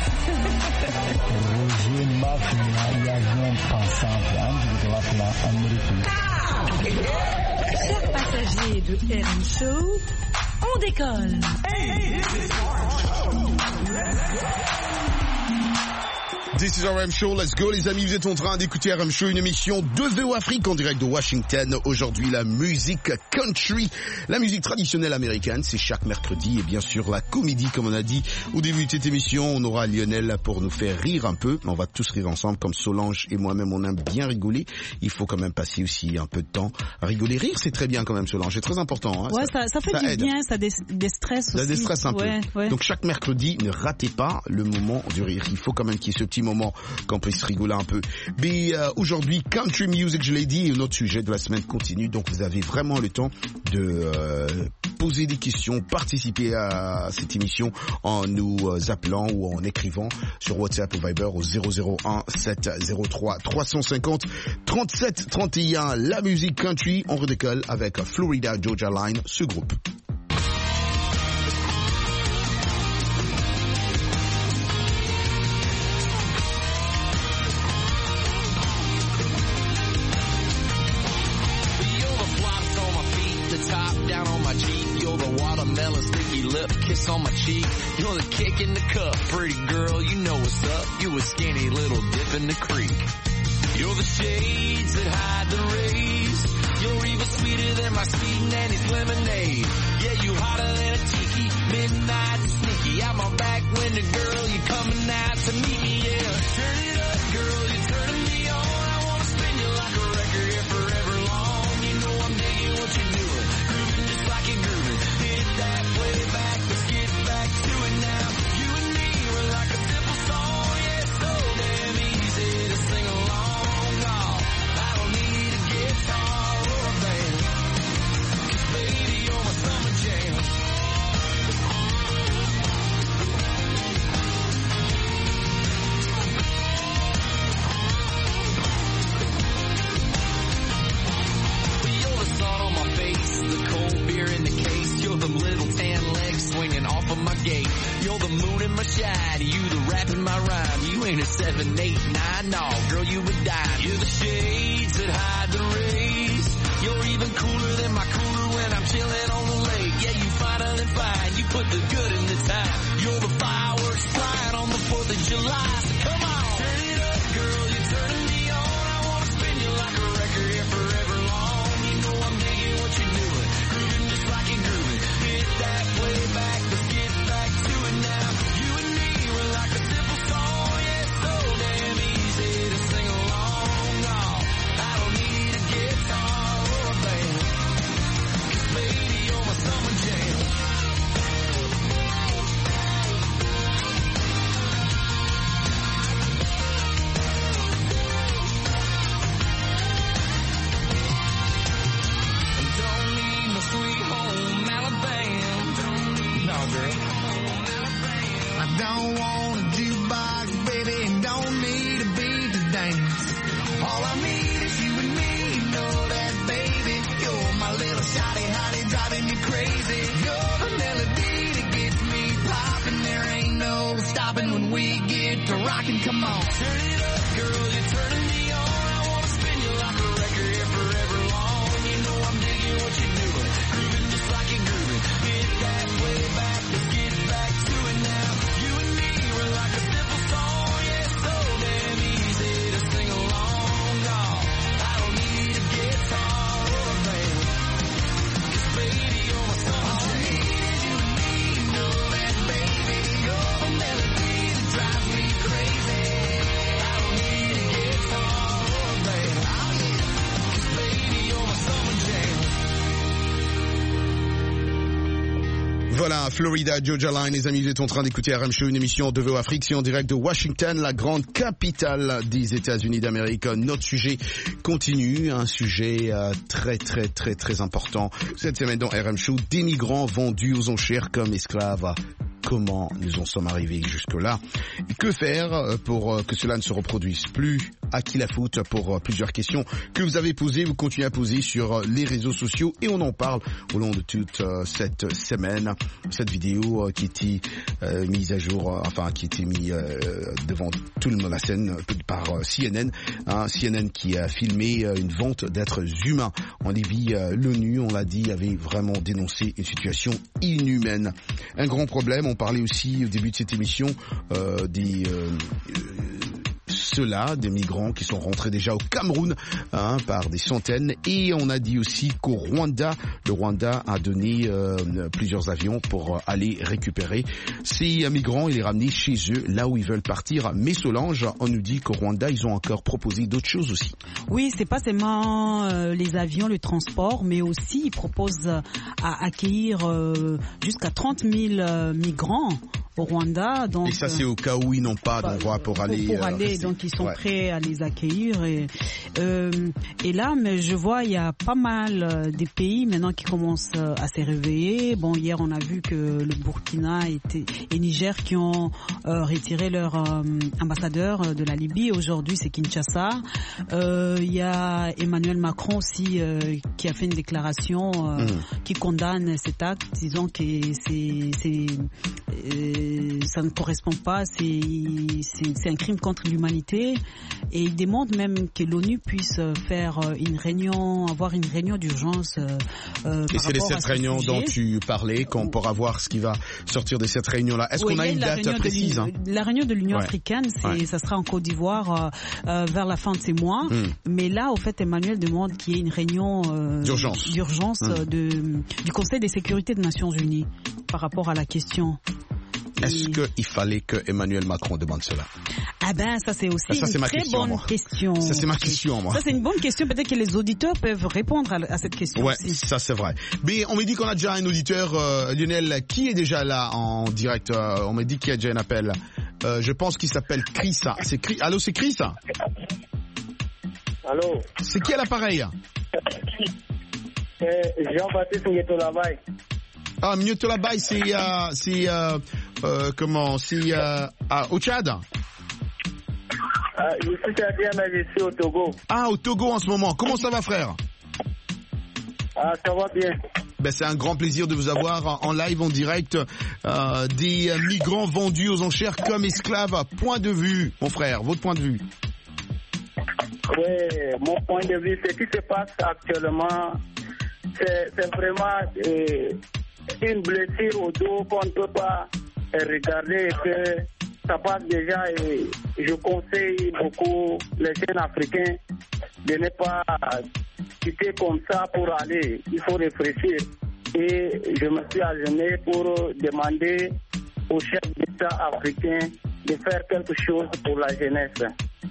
Roger Mafia, il y a un pensant de la Amérique. Chers passagers de R M Show, on décolle. This is R M Show, let's go les amis, vous êtes en train d'écouter R M Show, une émission de V O Afrique en direct de Washington. Aujourd'hui la musique country, la musique traditionnelle américaine, c'est chaque mercredi et bien sûr la comédie comme on a dit. Au début de cette émission, on aura Lionel pour nous faire rire un peu, on va tous rire ensemble comme Solange et moi-même on aime bien rigoler. Il faut quand même passer aussi un peu de temps à rigoler. Rire c'est très bien quand même Solange, c'est très important. Hein, ouais, ça, ça, ça fait ça du aide. Bien, ça dé- déstresse aussi. Ça déstresse un ouais, peu. Ouais. Donc chaque mercredi, ne ratez pas le moment du rire. Il faut quand même qu'il y ait ce petit moment qu'on puisse rigoler un peu. Mais euh, aujourd'hui, country music, je l'ai dit, et notre sujet de la semaine continue. Donc vous avez vraiment le temps de euh, poser des questions, participer à cette émission en nous euh, appelant ou en écrivant sur WhatsApp ou Viber au zéro zéro un sept zéro trois trois cinq zéro trente-sept trente et un. La musique country, on redécolle avec Florida Georgia Line, ce groupe. Kiss on my cheek, you're the kick in the cup. Pretty girl, you know what's up. You a skinny little dip in the creek. You're the shades that hide the rays. You're even sweeter than my sweet nanny's lemonade. Yeah, you hotter than a tiki, midnight sneaky. I'm on back window, girl, you coming out to meet me, yeah. Turn it up, girl, you're turning me on. I wanna spin you like a record here forever long. You know I'm digging what you're doing, grooving just like you're grooving. Hit that way back. Gate. You're the moon in my shine, you the rap in my rhyme. You ain't a seven, eight, nine, no, girl, you a dime. You're the shades that hide the rays. You're even cooler than my cooler when I'm chilling on the lake. Yeah, you finer than fine, you put the good in the time. You're the fireworks flying on the fourth of July. So come on, turn it up, girl, you're turning me on. I wanna spin you like a record here forever long. You know I'm digging what you're doing, grooving just like you're grooving. Hit that way back. Don't want a jukebox, baby, and don't need a beat to dance. All I need is you and me, you know that, baby. You're my little shawty hottie driving me crazy. You're the melody that gets me popping. There ain't no stopping when we get to rocking. Come on, turn it up, girl, you're turning me on. I wanna spin you like a record here forever long. You know I'm digging what you're doing, grooving just like you're grooving. Hit that way back, let's get back to it now. Like a simple song, yeah, so damn easy to sing along. No, I don't need a guitar or a band. 'Cause baby, you're my summer jam. All I need is you and me, you know that, baby. You're the melody that drives me crazy. I don't need a guitar or a band. Oh yeah, 'cause baby, you're my summer jam. Voilà, Florida Georgia Line, les amis, vous êtes en train d'écouter R M Show, une émission de V O Afrique, c'est en direct de Washington, la grande capitale des États-Unis d'Amérique. Notre sujet continue, un sujet euh, très très très très important. Cette semaine dans R M Show, des migrants vendus aux enchères comme esclaves. Comment nous en sommes arrivés jusque-là? Que faire pour que cela ne se reproduise plus? À qui la faute? Pour plusieurs questions que vous avez posées, vous continuez à poser sur les réseaux sociaux et on en parle au long de toute cette semaine. Cette vidéo qui était euh, mise à jour, enfin qui était mise euh, devant tout le monde, la scène par C N N, hein, C N N qui a filmé une vente d'êtres humains en Libye. L'ONU, on l'a dit, avait vraiment dénoncé une situation inhumaine. Un grand problème. On parlait aussi au début de cette émission euh, des, euh, cela, des migrants qui sont rentrés déjà au Cameroun hein, par des centaines. Et on a dit aussi qu'au Rwanda, le Rwanda a donné euh, plusieurs avions pour aller récupérer ces migrants et les ramener chez eux, là où ils veulent partir. Mais Solange, on nous dit qu'au Rwanda, ils ont encore proposé d'autres choses aussi. Oui, c'est pas seulement euh, les avions, le transport, mais aussi ils proposent euh, à accueillir euh, jusqu'à trente mille euh, migrants au Rwanda. Donc, et ça, c'est au cas où ils n'ont pas d'endroit pour aller. Pour, pour aller, euh, donc ils sont ouais. prêts à les accueillir. Et, euh, et là, mais je vois, il y a pas mal euh, des pays maintenant qui commencent euh, à se réveiller. Bon, hier, on a vu que le Burkina était, et Niger qui ont euh, retiré leur euh, ambassadeur de la Libye. Aujourd'hui, c'est Kinshasa. Euh, il y a Emmanuel Macron aussi euh, qui a fait une déclaration euh, mmh. qui condamne cet acte, disant que c'est, c'est euh, ça ne correspond pas, c'est, c'est, c'est un crime contre l'humanité, et il demande même que l'ONU puisse faire une réunion, avoir une réunion d'urgence. Euh, et c'est les sept réunions dont tu parlais, qu'on pourra voir ce qui va sortir de cette réunion-là. Est-ce oui, qu'on a une date précise hein? La réunion de l'Union ouais. africaine, c'est, ouais. ça sera en Côte d'Ivoire euh, vers la fin de ces mois. Mm. Mais là, au fait, Emmanuel demande qu'il y ait une réunion euh, d'urgence, d'urgence mm. de, du Conseil de sécurité des Nations Unies par rapport à la question. Est-ce qu'il fallait que Emmanuel Macron demande cela? Ah ben ça c'est aussi ah, ça, c'est une très question, bonne moi. question. Ça c'est ma question moi. Ça c'est une bonne question, peut-être que les auditeurs peuvent répondre à, à cette question ouais, aussi. Ça c'est vrai. Mais on me dit qu'on a déjà un auditeur, euh, Lionel, qui est déjà là en direct. Euh, on me dit qu'il y a déjà un appel. Euh, je pense qu'il s'appelle Chris. C'est Chris. Allô, c'est Chris? Allô? C'est qui à l'appareil? C'est Jean-Baptiste Mietolabaye. Ah, Mietolabaye, c'est, euh, c'est, euh, euh, comment, c'est, euh, ah, au Tchad? Ah, je suis tchadien, mais je suis au Togo. Ah, au Togo en ce moment. Comment ça va, frère? Ah, ça va bien. Ben, c'est un grand plaisir de vous avoir en live, en direct, euh, des migrants vendus aux enchères comme esclaves. Point de vue, mon frère, votre point de vue. Oui, mon point de vue, ce qui se passe actuellement, c'est, c'est vraiment euh, une blessure au dos qu'on ne peut pas regarder et que ça passe déjà. Et je conseille beaucoup les jeunes Africains de ne pas quitter comme ça pour aller. Il faut réfléchir. Et je me suis agenouillé pour demander aux chefs d'État africains de faire quelque chose pour la jeunesse.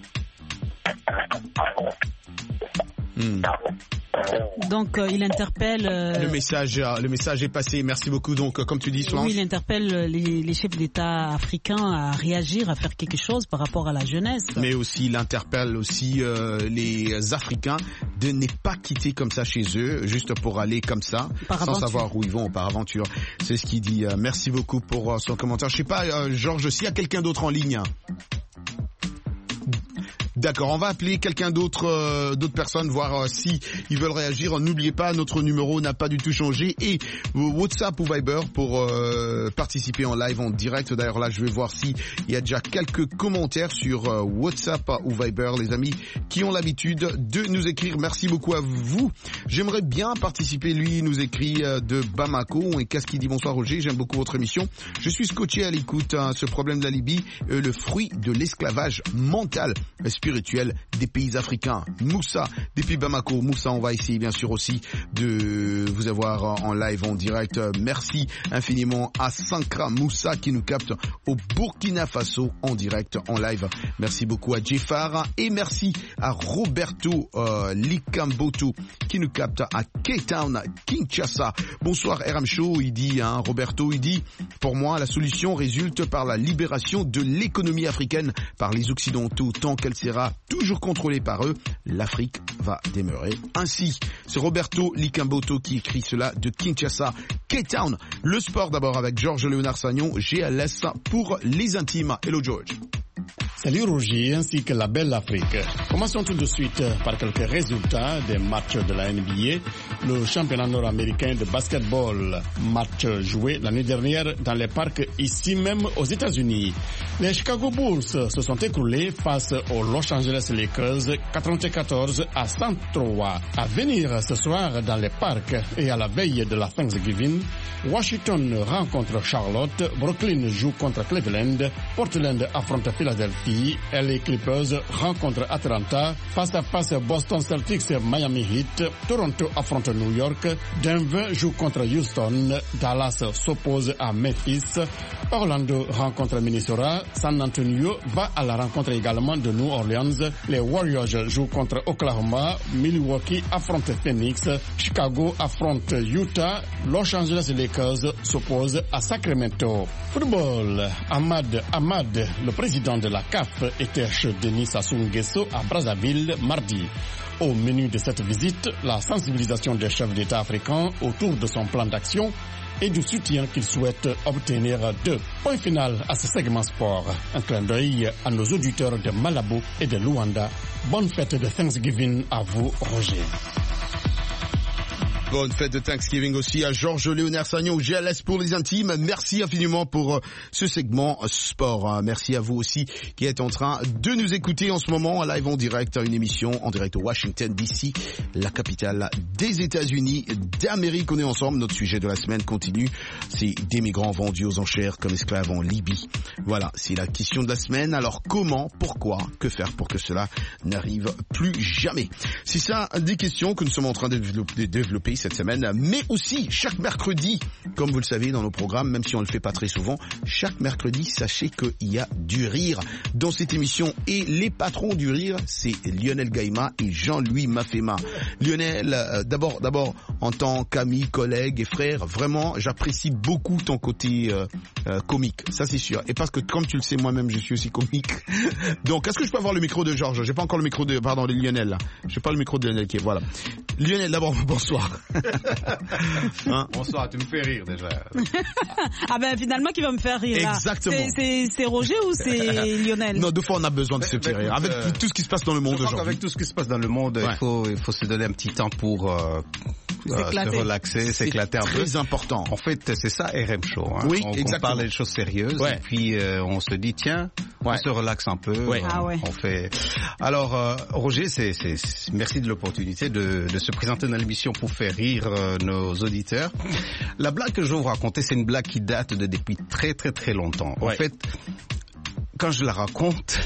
Mmh. Donc euh, il interpelle. Euh... Le message, euh, le message est passé. Merci beaucoup. Donc, euh, comme tu dis, Solange. Oui, il interpelle les, les chefs d'État africains à réagir, à faire quelque chose par rapport à la jeunesse. Mais aussi, il interpelle aussi euh, les Africains de ne pas quitter comme ça chez eux, juste pour aller comme ça, par sans aventure. savoir où ils vont par aventure. C'est ce qu'il dit. Euh, merci beaucoup pour euh, son commentaire. Je sais pas, euh, Georges, s'il y a quelqu'un d'autre en ligne. D'accord, on va appeler quelqu'un d'autre, euh, d'autres personnes, voir euh, si ils veulent réagir. N'oubliez pas, notre numéro n'a pas du tout changé, et WhatsApp ou Viber pour euh, participer en live, en direct. D'ailleurs là, je vais voir s'il y a déjà quelques commentaires sur euh, WhatsApp ou Viber, les amis qui ont l'habitude de nous écrire. Merci beaucoup à vous. J'aimerais bien participer. Lui, il nous écrit euh, de Bamako. Et qu'est-ce qu'il dit? Bonsoir Roger, j'aime beaucoup votre émission. Je suis scotché à l'écoute. Hein, ce problème de la Libye, euh, le fruit de l'esclavage mental, spirituel des pays africains. Moussa, depuis Bamako. Moussa, on va essayer bien sûr aussi de vous avoir en live, en direct. Merci infiniment à Sankra Moussa qui nous capte au Burkina Faso en direct, en live. Merci beaucoup à Jeffar et merci à Roberto euh, Likamboto qui nous capte à Cape Town, Kinshasa. Bonsoir R M Show, il dit, hein, Roberto, il dit, pour moi la solution résulte par la libération de l'économie africaine par les Occidentaux. Tant qu'elle sera toujours contrôlée par eux, l'Afrique va demeurer ainsi. C'est Roberto Likamboto qui écrit cela de Kinshasa, Cape Town. Le sport d'abord avec Georges Léonard Sagnon, G L S pour les intimes. Hello George. Salut Roger, ainsi que la belle Afrique. Commençons tout de suite par quelques résultats des matchs de la N B A. le championnat nord-américain de basketball. Match joué l'année dernière dans les parcs ici même aux États-Unis. Les Chicago Bulls se sont écroulés face aux Los Angeles Lakers quatre-vingt-quatorze à cent trois. À venir ce soir dans les parcs et à la veille de la Thanksgiving, Washington rencontre Charlotte, Brooklyn joue contre Cleveland, Portland affronte Philadelphie, L A Clippers rencontre Atlanta, face à face Boston Celtics Miami Heat, Toronto affronte New York, Denver joue contre Houston, Dallas s'oppose à Memphis, Orlando rencontre Minnesota, San Antonio va à la rencontre également de New Orleans, les Warriors jouent contre Oklahoma, Milwaukee affronte Phoenix, Chicago affronte Utah, Los Angeles Lakers s'oppose à Sacramento. Football, Ahmad Ahmad, le président de la C A F, était chez Denis Sassou Nguesso à Brazzaville mardi. Au menu de cette visite, la sensibilisation des chefs d'État africains autour de son plan d'action et du soutien qu'il souhaite obtenir d'eux. Point final à ce segment sport. Un clin d'œil à nos auditeurs de Malabo et de Luanda. Bonne fête de Thanksgiving à vous, Roger. Bonne fête de Thanksgiving aussi à Georges Léonard Sagnon au G L S pour les intimes. Merci infiniment pour euh, ce segment sport. Merci à vous aussi qui êtes en train de nous écouter en ce moment en live en direct à une émission en direct au Washington D C, la capitale des États-Unis d'Amérique. On est ensemble. Notre sujet de la semaine continue. C'est des migrants vendus aux enchères comme esclaves en Libye. Voilà, c'est la question de la semaine. Alors comment, pourquoi, que faire pour que cela n'arrive plus jamais? C'est ça des questions que nous sommes en train de développer, de développer cette semaine, mais aussi chaque mercredi, comme vous le savez dans nos programmes, même si on le fait pas très souvent, chaque mercredi, sachez qu'il y a du rire dans cette émission et les patrons du rire, c'est Lionel Gaïma et Jean-Louis Mafema. Lionel, euh, d'abord, d'abord en tant qu'ami, collègue et frère, vraiment, j'apprécie beaucoup ton côté euh, euh, comique, ça c'est sûr. Et parce que comme tu le sais, moi-même, je suis aussi comique. Donc, est-ce que je peux avoir le micro de Georges? J'ai pas encore le micro de, pardon, de Lionel. Là. J'ai pas le micro de Lionel qui est, voilà. Lionel, d'abord, bonsoir. Hein? Bonsoir, tu me fais rire déjà. Ah ben finalement qui va me faire rire là? Exactement. C'est, c'est, c'est Roger ou c'est Lionel? Non, deux fois on a besoin de se faire rire. Avec euh, tout ce qui se passe dans le monde aujourd'hui. Avec tout ce qui se passe dans le monde, ouais. il faut il faut se donner un petit temps pour euh, euh, se relaxer, s'éclater un peu. C'est très important. En fait, c'est ça R M Show. Hein. Oui, on, exactement. on parle des choses sérieuses ouais. et puis euh, on se dit tiens, ouais. on se relaxe un peu. Ouais. On, ah ouais. on fait. Alors euh, Roger, c'est, c'est, c'est merci de l'opportunité de, de se présenter dans l'émission pour faire rire euh, nos auditeurs. La blague que je vais vous raconter, c'est une blague qui date de depuis très très très longtemps. Ouais. En fait, quand je la raconte,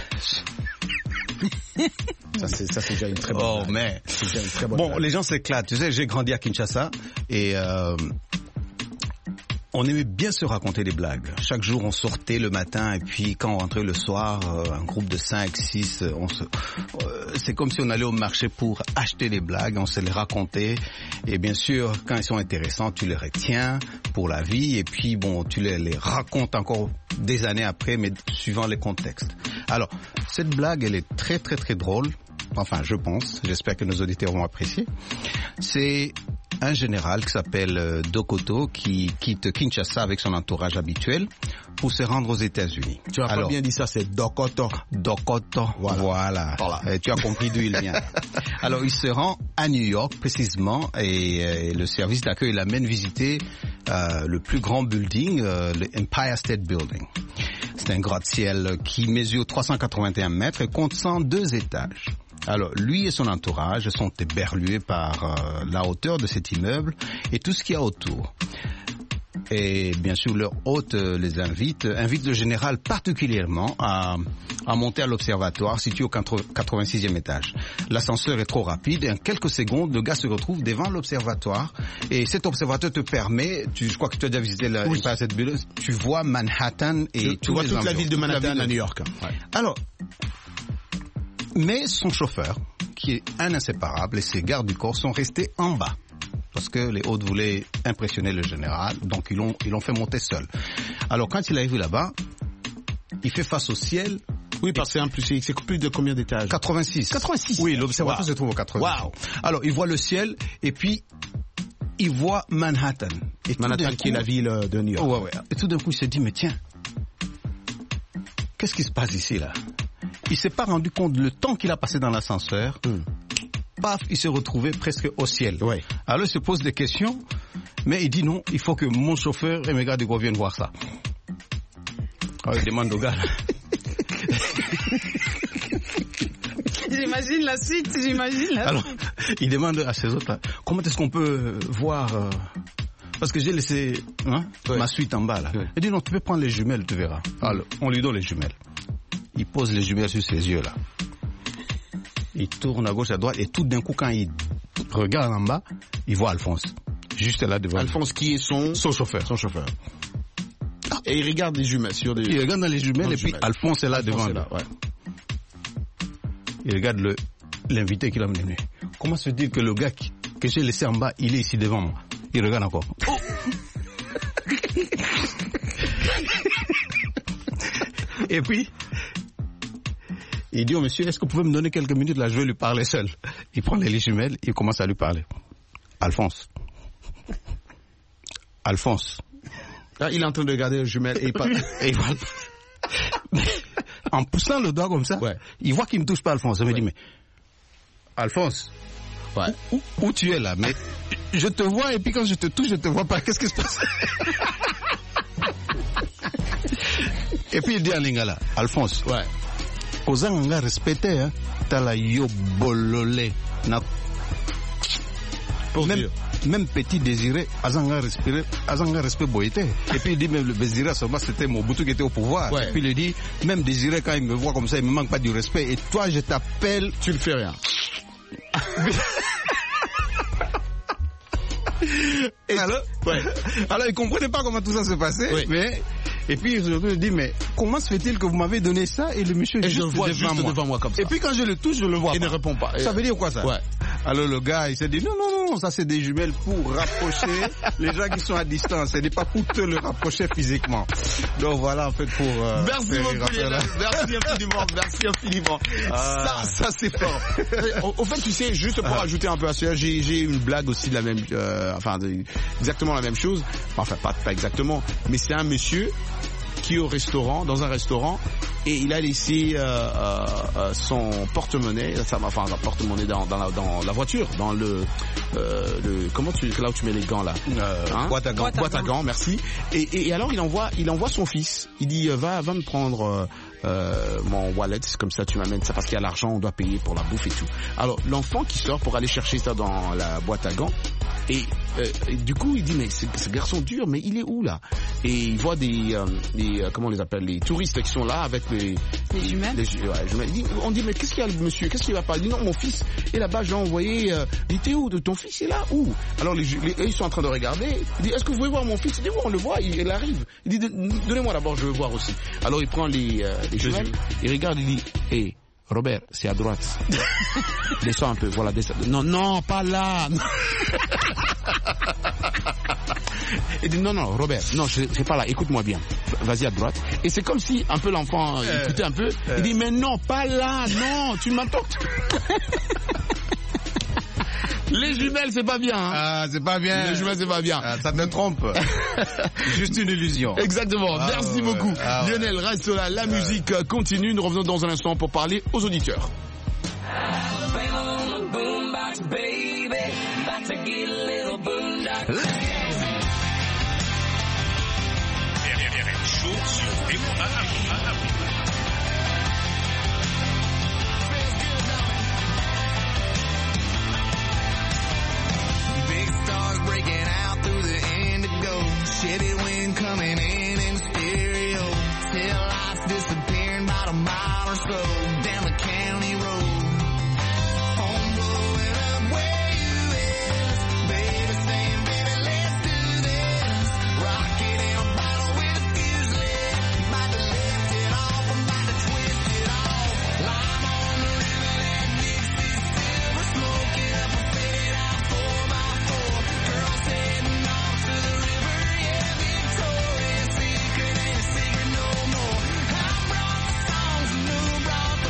ça c'est ça c'est déjà une très bonne oh blague. mais c'est déjà une très bonne bon, blague. Les gens s'éclatent. Tu sais, j'ai grandi à Kinshasa et euh, on aimait bien se raconter des blagues. Chaque jour, on sortait le matin et puis quand on rentrait le soir, euh, un groupe de cinq, six, on se, euh, c'est comme si on allait au marché pour acheter des blagues, on se les racontait. Et bien sûr, quand ils sont intéressants, tu les retiens pour la vie et puis bon, tu les, les racontes encore des années après, mais suivant les contextes. Alors, cette blague, elle est très très très drôle. Enfin, je pense. J'espère que nos auditeurs vont apprécier. C'est un général qui s'appelle Dokoto qui quitte Kinshasa avec son entourage habituel pour se rendre aux États-Unis. Tu as pas bien dit ça, c'est Dokoto. Dokoto, voilà. voilà. voilà. Et tu as compris d'où il vient. Alors, il se rend à New York précisément et, et le service d'accueil l'amène visiter euh, le plus grand building, euh, le Empire State Building. C'est un gratte-ciel qui mesure trois cent quatre-vingt-un mètres et compte cent deux étages. Alors, lui et son entourage sont éberlués par euh, la hauteur de cet immeuble et tout ce qu'il y a autour. Et bien sûr, leur hôte euh, les invite, invite le général particulièrement à, à monter à l'observatoire situé au quatre-vingt-sixième étage. L'ascenseur est trop rapide et en quelques secondes, le gars se retrouve devant l'observatoire. Et cet observatoire te permet, tu, je crois que tu as déjà visité la, oui. cette bulle, tu vois Manhattan et tu, tu vois toute la ville de Manhattan à New York. Ouais. Alors, mais son chauffeur, qui est un inséparable, et ses gardes du corps sont restés en bas. Parce que les hôtes voulaient impressionner le général, donc ils l'ont, ils l'ont fait monter seul. Alors quand il arrive là-bas, il fait face au ciel. Oui, parce que c'est un plus, c'est plus de combien d'étages? quatre-vingt-six. quatre-vingt-six. Oui, l'observatoire wow. se trouve au quatre-vingt-six. Wow. Alors il voit le ciel, et puis il voit Manhattan. Et Manhattan coup, qui est la ville de New York. Ouais, ouais. Et tout d'un coup, il se dit, mais tiens, qu'est-ce qui se passe ici, là? Il s'est pas rendu compte le temps qu'il a passé dans l'ascenseur. Mm. paf, il s'est retrouvé presque au ciel. Ouais. Alors il se pose des questions, mais il dit non, il faut que mon chauffeur et mes gars de quoi viennent voir ça. Alors il demande au gars. J'imagine la suite, j'imagine la Alors, suite. il demande à ces autres, là, comment est-ce qu'on peut voir... Euh, parce que j'ai laissé hein, ouais. ma suite en bas, là. Ouais. Il dit non, tu peux prendre les jumelles, tu verras. Alors, on lui donne les jumelles. Il pose les jumelles sur ses yeux, là. Il tourne à gauche, à droite, et tout d'un coup, quand il regarde en bas, il voit Alphonse. Juste là devant. Alphonse qui est son... Son chauffeur. Son chauffeur. Ah, et il regarde les jumelles sur des... Il regarde dans les jumelles, et puis jumelles. Alphonse est là Alphonse devant. Est là, ouais. Il regarde le, l'invité qu'il a mené. Comment se dit que le gars qui, que j'ai laissé en bas, il est ici devant moi? Il regarde encore. Oh et puis, il dit au monsieur, est-ce que vous pouvez me donner quelques minutes là, je vais lui parler seul. Il prend les jumelles, il commence à lui parler. Alphonse. Alphonse. Là, il est en train de regarder les jumelles et il parle. Et il parle. En poussant le doigt comme ça, ouais. il voit qu'il ne me touche pas, Alphonse. Il ouais. me dit, mais Alphonse, ouais. où, où, où tu es là? Mais je te vois et puis quand je te touche, je te vois pas. Qu'est-ce qui se passe? Et puis il dit à Lingala, Alphonse, ouais. Ozanga respecté, hein, t'as la yo bololé. Même, même petit désiré, Azanga respiré, Azanga respect boité. Et puis il dit, même le désiré, seulement c'était Mobutu qui était au pouvoir. Ouais. Et puis il dit, même désiré, quand il me voit comme ça, il me manque pas du respect. Et toi, je t'appelle. Tu ne fais rien. Et alors, ouais. alors il comprenait pas comment tout ça se passait, ouais. mais et puis il dit mais comment se fait-il que vous m'avez donné ça et le monsieur et juste je le vois devant, juste moi. devant moi comme ça. Et puis quand je le touche, je le vois. Il pas. ne répond pas. Ça veut dire quoi ça? Ouais. Alors le gars, il s'est dit non non non, ça c'est des jumelles pour rapprocher les gens qui sont à distance. Ce n'est pas pour te le rapprocher physiquement. Donc voilà en fait pour. Euh, merci beaucoup. Merci infiniment. Merci infiniment. Ah. Ça ça c'est fort. au, au fait tu sais juste pour ah. ajouter un peu à cela, j'ai j'ai une blague aussi de la même, euh, enfin de, exactement la même chose. Enfin pas pas exactement, mais c'est un monsieur qui est au restaurant, dans un restaurant, et il a laissé euh, euh, son porte-monnaie, ça, enfin un porte-monnaie dans, dans, la, dans la voiture, dans le, euh, le comment tu, là où tu mets les gants là, euh, hein boîte à gants, boîte à, boîte à gants, merci. Et, et, et alors il envoie, il envoie son fils. Il dit va, va me prendre euh, euh, mon wallet, comme ça tu m'amènes ça parce qu'il y a l'argent, on doit payer pour la bouffe et tout. Alors l'enfant qui sort pour aller chercher ça dans la boîte à gants. Et, euh, et du coup, il dit mais ce, ce garçon dur, mais il est où là? Et il voit des, euh, des euh, comment on les appelle, les touristes qui sont là avec les, les jumelles. Les, ouais, jumelles. Il dit, on dit mais qu'est-ce qu'il y a le monsieur? Qu'est-ce qu'il va pas? Il dit non, mon fils est là-bas, j'ai envoyé. Euh, il dit t'es où? De ton fils est là où? Alors les, les, ils sont en train de regarder. Il dit est-ce que vous pouvez voir mon fils? Il dit oui, on le voit, il, il arrive. Il dit donnez-moi d'abord, je veux voir aussi. Alors il prend les, euh, les jumelles, il regarde, il dit hé. Hey, Robert, c'est à droite. Descends un peu, voilà, descends. Non, non, pas là. Il dit non, non, Robert, non, je c'est pas là, écoute-moi bien. Vas-y à droite. Et c'est comme si un peu l'enfant euh, écoutait un peu. Euh, il dit mais non, pas là, non, tu m'entends. Les jumelles, c'est pas bien. Hein. Ah, c'est pas bien. Les jumelles, c'est pas bien. Ah, ça te trompe. Juste une illusion. Exactement. Ah, merci ouais, beaucoup. Ah, Lionel, ouais. Reste là. La musique ouais. continue. Nous revenons dans un instant pour parler aux auditeurs. Breaking out through the indigo, shitty wind coming in in stereo, tail lights disappearing about a mile or so down the county road. Home blowing up where you is, baby saying, baby let's do this. Rocket in a bottle with a fuse lit, about to lift it off, I'm about to twist it off. Lime on the river, that Dixie silver, smoke it up and spit it out four by four. Heading off to the river, yeah, Victoria's Secret ain't a secret no more. I brought the songs and who brought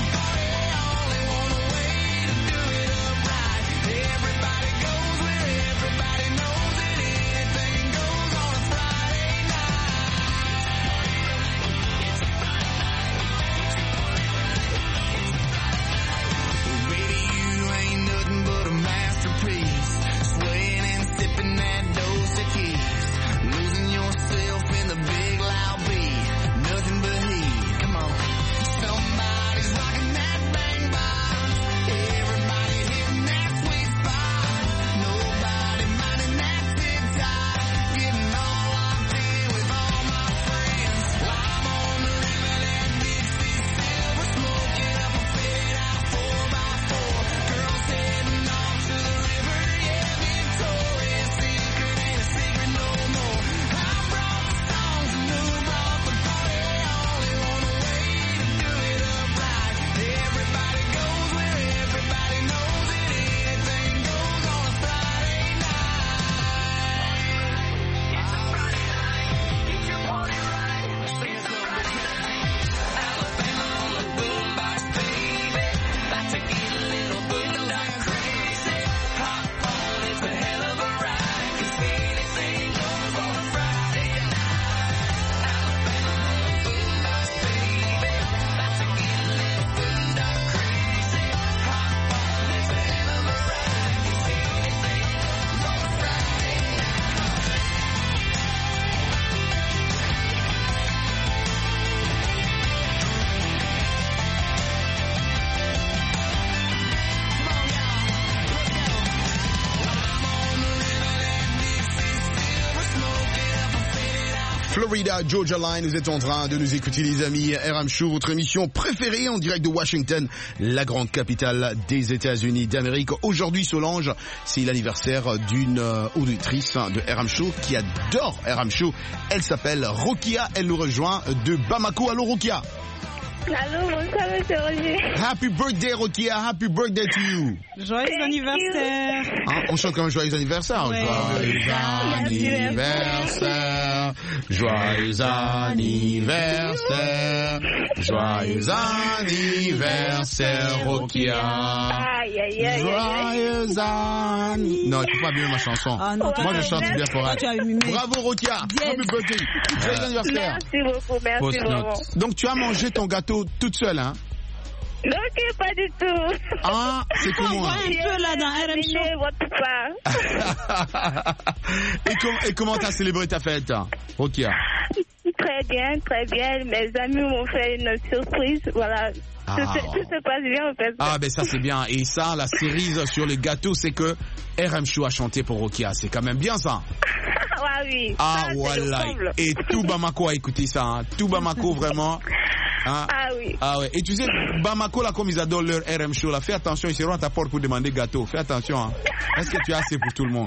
Florida Georgia Line, vous êtes en train de nous écouter les amis. R M Show, votre émission préférée en direct de Washington, la grande capitale des États-Unis d'Amérique. Aujourd'hui, Solange, c'est l'anniversaire d'une euh, auditrice de R M Show qui adore R M Show. Elle s'appelle Rokia, elle nous rejoint de Bamako. Allô Rokia. Allô, bonsoir monsieur Roger. Happy birthday Rokia, happy birthday to you. Joyeux Thank anniversaire. Hein, on chante quand même joyeux anniversaire. Ouais. Joyeux anniversaire, joyeux anniversaire, joyeux anniversaire Rokia. Aïe, aïe, aïe, Joyeux anniversaire. Non, il faut pas bien ma chanson. Ah, non, Moi, je tu- chante bien pour elle. tu as mimé. Bravo Rokia, happy birthday, joyeux anniversaire. Merci beaucoup, merci Post vraiment. note. Donc tu as mangé ton gâteau toute seule, hein? Ok, pas du tout. Ah, c'est comment? Un peu là dans R M Show. Imaginez votre part. et, com- et comment t'as célébré ta fête, Rokia? Très bien, très bien. Mes amis m'ont fait une surprise. Voilà. Ah. Tout, se, tout se passe bien en fait. Ah ben ça c'est bien. Et ça, la cerise sur les gâteaux, c'est que R M Show a chanté pour Rokia. C'est quand même bien ça. Ah oui. Ah Ça, c'est le voilà. comble. Et tout Bamako a écouté ça. Hein. Tout Bamako vraiment. Hein? Ah oui. Ah ouais. Et tu sais, Bamako là, comme ils adorent leur R M Show là, fais attention, ils seront à ta porte pour demander gâteau. Fais attention. Hein. Est-ce que tu as assez pour tout le monde?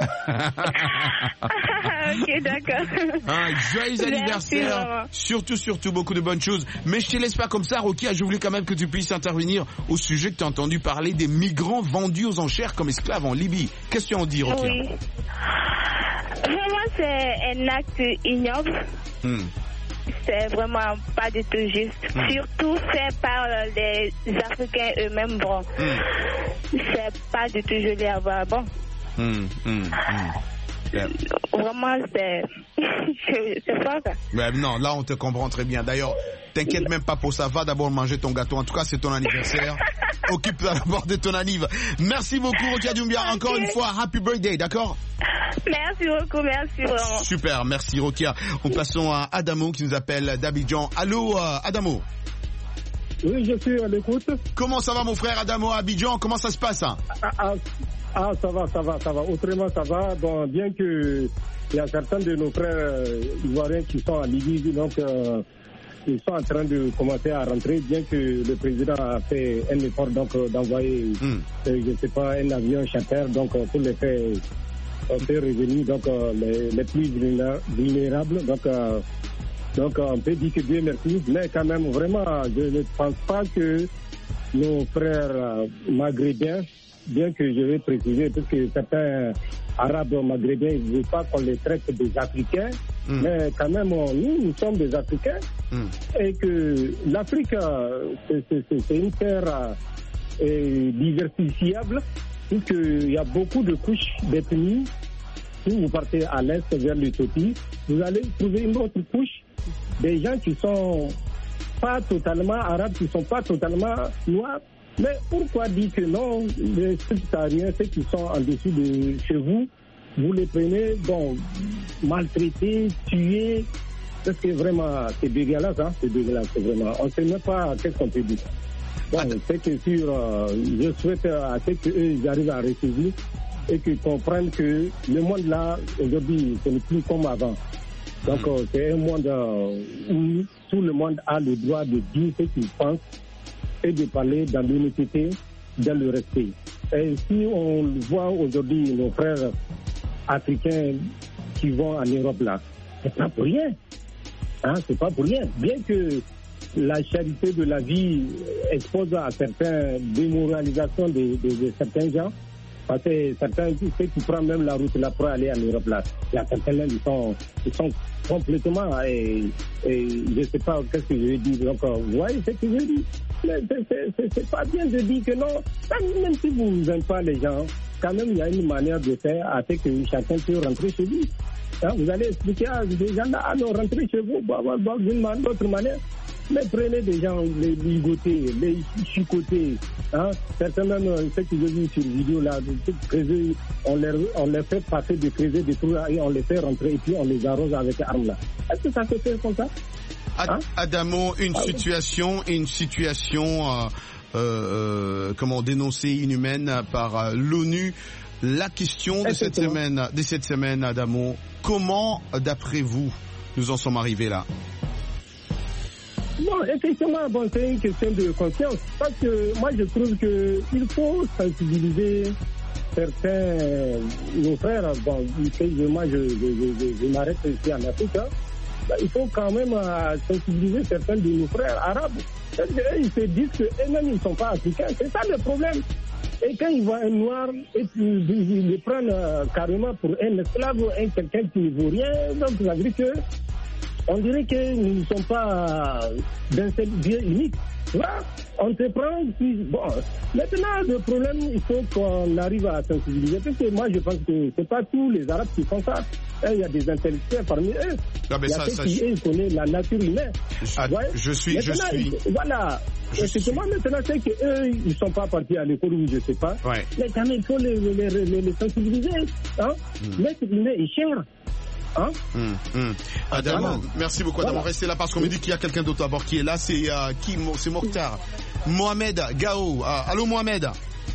Ok, d'accord. Hein, joyeux Merci, anniversaire, maman. surtout, surtout beaucoup de bonnes choses. Mais je te laisse pas comme ça, Rokia. Je voulais quand même que tu puisses intervenir au sujet que tu as entendu parler des migrants vendus aux enchères comme esclaves en Libye. Qu'est-ce que tu en dis, Rokia? Oui. Vraiment, c'est un acte ignoble. Hmm. C'est vraiment pas du tout juste. Mm. Surtout fait par euh, les Africains eux-mêmes. Bon, Mm. c'est pas du tout joli à voir. Bon, Hmm, hmm, hmm. Yeah. vraiment, c'est c'est c'est fort. Quoi. Ouais, non, là on te comprend très bien. D'ailleurs, t'inquiète même pas pour ça. Va d'abord manger ton gâteau. En tout cas, c'est ton anniversaire. Occupe-toi d'abord de ton anniv. Merci beaucoup, Rokia Doumbia. Encore une fois, happy birthday, d'accord? Merci beaucoup, merci vraiment. Super, merci Rokia. On passons à Adamo qui nous appelle d'Abidjan. Allô, euh, Adamo? Oui, je suis à l'écoute. Comment ça va mon frère Adamo à Abidjan? Comment ça se passe? Hein? Ah, ah, ah, ça va, ça va, ça va. Autrement, ça va. Bon, bien que il y a certains de nos frères euh, ivoiriens qui sont en Libye, donc euh, ils sont en train de commencer à rentrer, bien que le président a fait un effort donc euh, d'envoyer, Mm. euh, je sais pas, un avion charter donc euh, pour les faire euh, faire revenir donc euh, les, les plus vulnéra- vulnérables. Donc euh, donc euh, on peut dire que Dieu merci, mais quand même vraiment, je ne pense pas que nos frères euh, maghrébins, bien que je vais préciser, parce que certains arabes maghrébins, ils ne veulent pas qu'on les traite des Africains, Mm. mais quand même, on- nous, nous sommes des Africains, Mm. et que l'Afrique, euh, c'est- c'est c'est- c'est une terre euh, euh, diversifiable, puisqu'il y a beaucoup de couches d'ethnie. Si vous partez à l'est vers l'Éthiopie, vous allez trouver une autre couche des gens qui sont pas totalement arabes, qui sont pas totalement noirs. Mais pourquoi dire que non, les subsahariens, ceux qui sont en dessous de chez vous, vous les prenez, bon, maltraités, tués, parce que vraiment, c'est dégueulasse, hein, c'est dégueulasse, c'est vraiment. On ne sait même pas qu'est-ce qu'on peut dire. Bon, c'est que sûr, euh, je souhaite à ceux qu'eux, ils arrivent à ressaisir et qu'ils comprennent que le monde là, aujourd'hui, ce n'est plus comme avant. Donc, euh, c'est un monde euh, où tout le monde a le droit de dire ce qu'il pense et de parler dans l'honnêteté, dans le respect. Et si on voit aujourd'hui nos frères africains qui vont en Europe là, c'est pas pour rien. Hein, c'est pas pour rien. Bien que la charité de la vie expose à certaines démoralisations de, de, de certains gens, parce que certains, ceux qui prennent même la route là pour aller en Europe là, il y a certains là, ils sont, ils sont complètement, et, et je sais pas qu'est-ce que je vais dire. Donc, vous voyez ce que je veux dire. Mais c'est- c'est- c'est c'est pas bien de dire que non, même si vous n'aimez pas les gens, quand même il y a une manière de faire à ce que chacun peut rentrer chez lui. Hein, vous allez expliquer à des gens là, ah non, rentrez chez vous, bah, bah, bah, d'une man- autre manière. Mais prenez des gens, les ligoter, les chicoter. Hein. Certains même, euh, ceux que j'ai vu sur vidéo là, creuser, on les, on les fait passer de creuser des trous et on les fait rentrer et puis on les arrose avec armes là. Est-ce que ça se fait comme ça? Ad- Adamo, une Ah oui. situation, une situation, euh, euh, euh, comment dénoncée inhumaine par euh, l'ONU. La question de cette Effectivement. semaine, de cette semaine, Adamo, comment, d'après vous, nous en sommes arrivés là? Non, effectivement, bon, c'est une question de conscience. Parce que moi, je trouve qu'il faut sensibiliser certains, nos frères. Bon, moi, je, je, je, je m'arrête ici en Afrique. Hein. Il faut quand même euh, sensibiliser certains de nos frères arabes. Parce qu'eux, ils se disent qu'eux-mêmes, ils ne sont pas africains. C'est ça le problème. Et quand ils voient un noir, et ils, ils le prennent euh, carrément pour un esclave, un quelqu'un qui ne vaut rien. Donc, ça veut dire que on dirait que nous ne sommes pas d'un seul Dieu unique. Là, on se prend. Bon, maintenant, le problème, il faut qu'on arrive à sensibiliser. Parce que moi, je pense que ce n'est pas tous les Arabes qui font ça. Il y a des intellectuels parmi eux. Non, mais il y a ça, ceux ça, qui je... eux, connaissent la nature humaine. Ah, ouais. Je suis. Maintenant, je suis... Il, voilà. Effectivement, maintenant, c'est qu'eux, ils ne sont pas partis à l'école ou je ne sais pas. Ouais. Mais quand même, il faut les, les, les, les sensibiliser. Hein? Mm. L'être humain est cher. Hein? Hum, hum. Adam, voilà. Merci beaucoup d'avoir voilà. resté là parce qu'on me dit qu'il y a quelqu'un d'autre d'abord qui est là. C'est euh, qui? C'est Mokhtar. Mohamed Gao. Euh, allô Mohamed.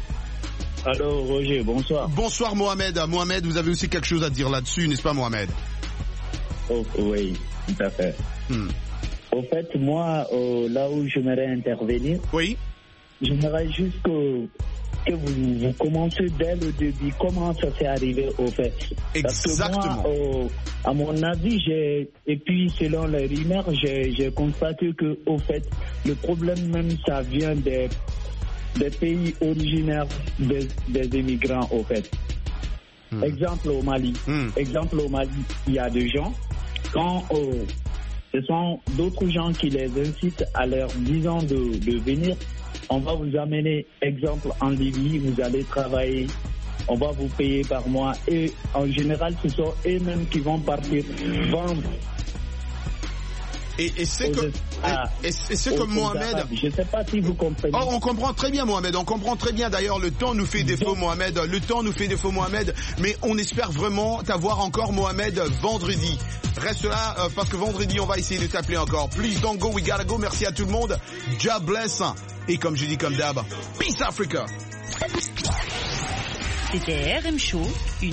Allô Roger, bonsoir. Bonsoir Mohamed. Mohamed, vous avez aussi quelque chose à dire là-dessus, n'est-ce pas Mohamed? Oh, oui, tout à fait. Hum. Au fait, moi, euh, là où j'aimerais intervenir, oui, j'aimerais juste que que vous, vous commencez dès le début, comment ça s'est arrivé au fait. Exactement. Parce que moi, euh, à mon avis, j'ai, et puis selon les rumeurs, j'ai, j'ai constaté que au fait, le problème même, ça vient des, des pays originaires des, des immigrants au fait. Hmm. Exemple au Mali. Hmm. Exemple au Mali, il y a des gens, quand euh, ce sont d'autres gens qui les incitent à leur disant de, de venir, on va vous amener, exemple, en Libye, vous allez travailler, on va vous payer par mois. Et en général, ce sont eux-mêmes qui vont partir vendre. Et, et c'est que, ah, et, et c'est comme Mohamed. Je ne sais pas si vous comprenez. Oh, on comprend très bien, Mohamed. On comprend très bien. D'ailleurs, le temps nous fait défaut, Mohamed. Le temps nous fait défaut, Mohamed. Mais on espère vraiment t'avoir encore, Mohamed, vendredi. Reste là, euh, parce que vendredi, on va essayer de t'appeler encore. Please don't go, we gotta go. Merci à tout le monde. God bless. Et comme je dis comme d'hab, Peace Africa. C'était R M Show. Une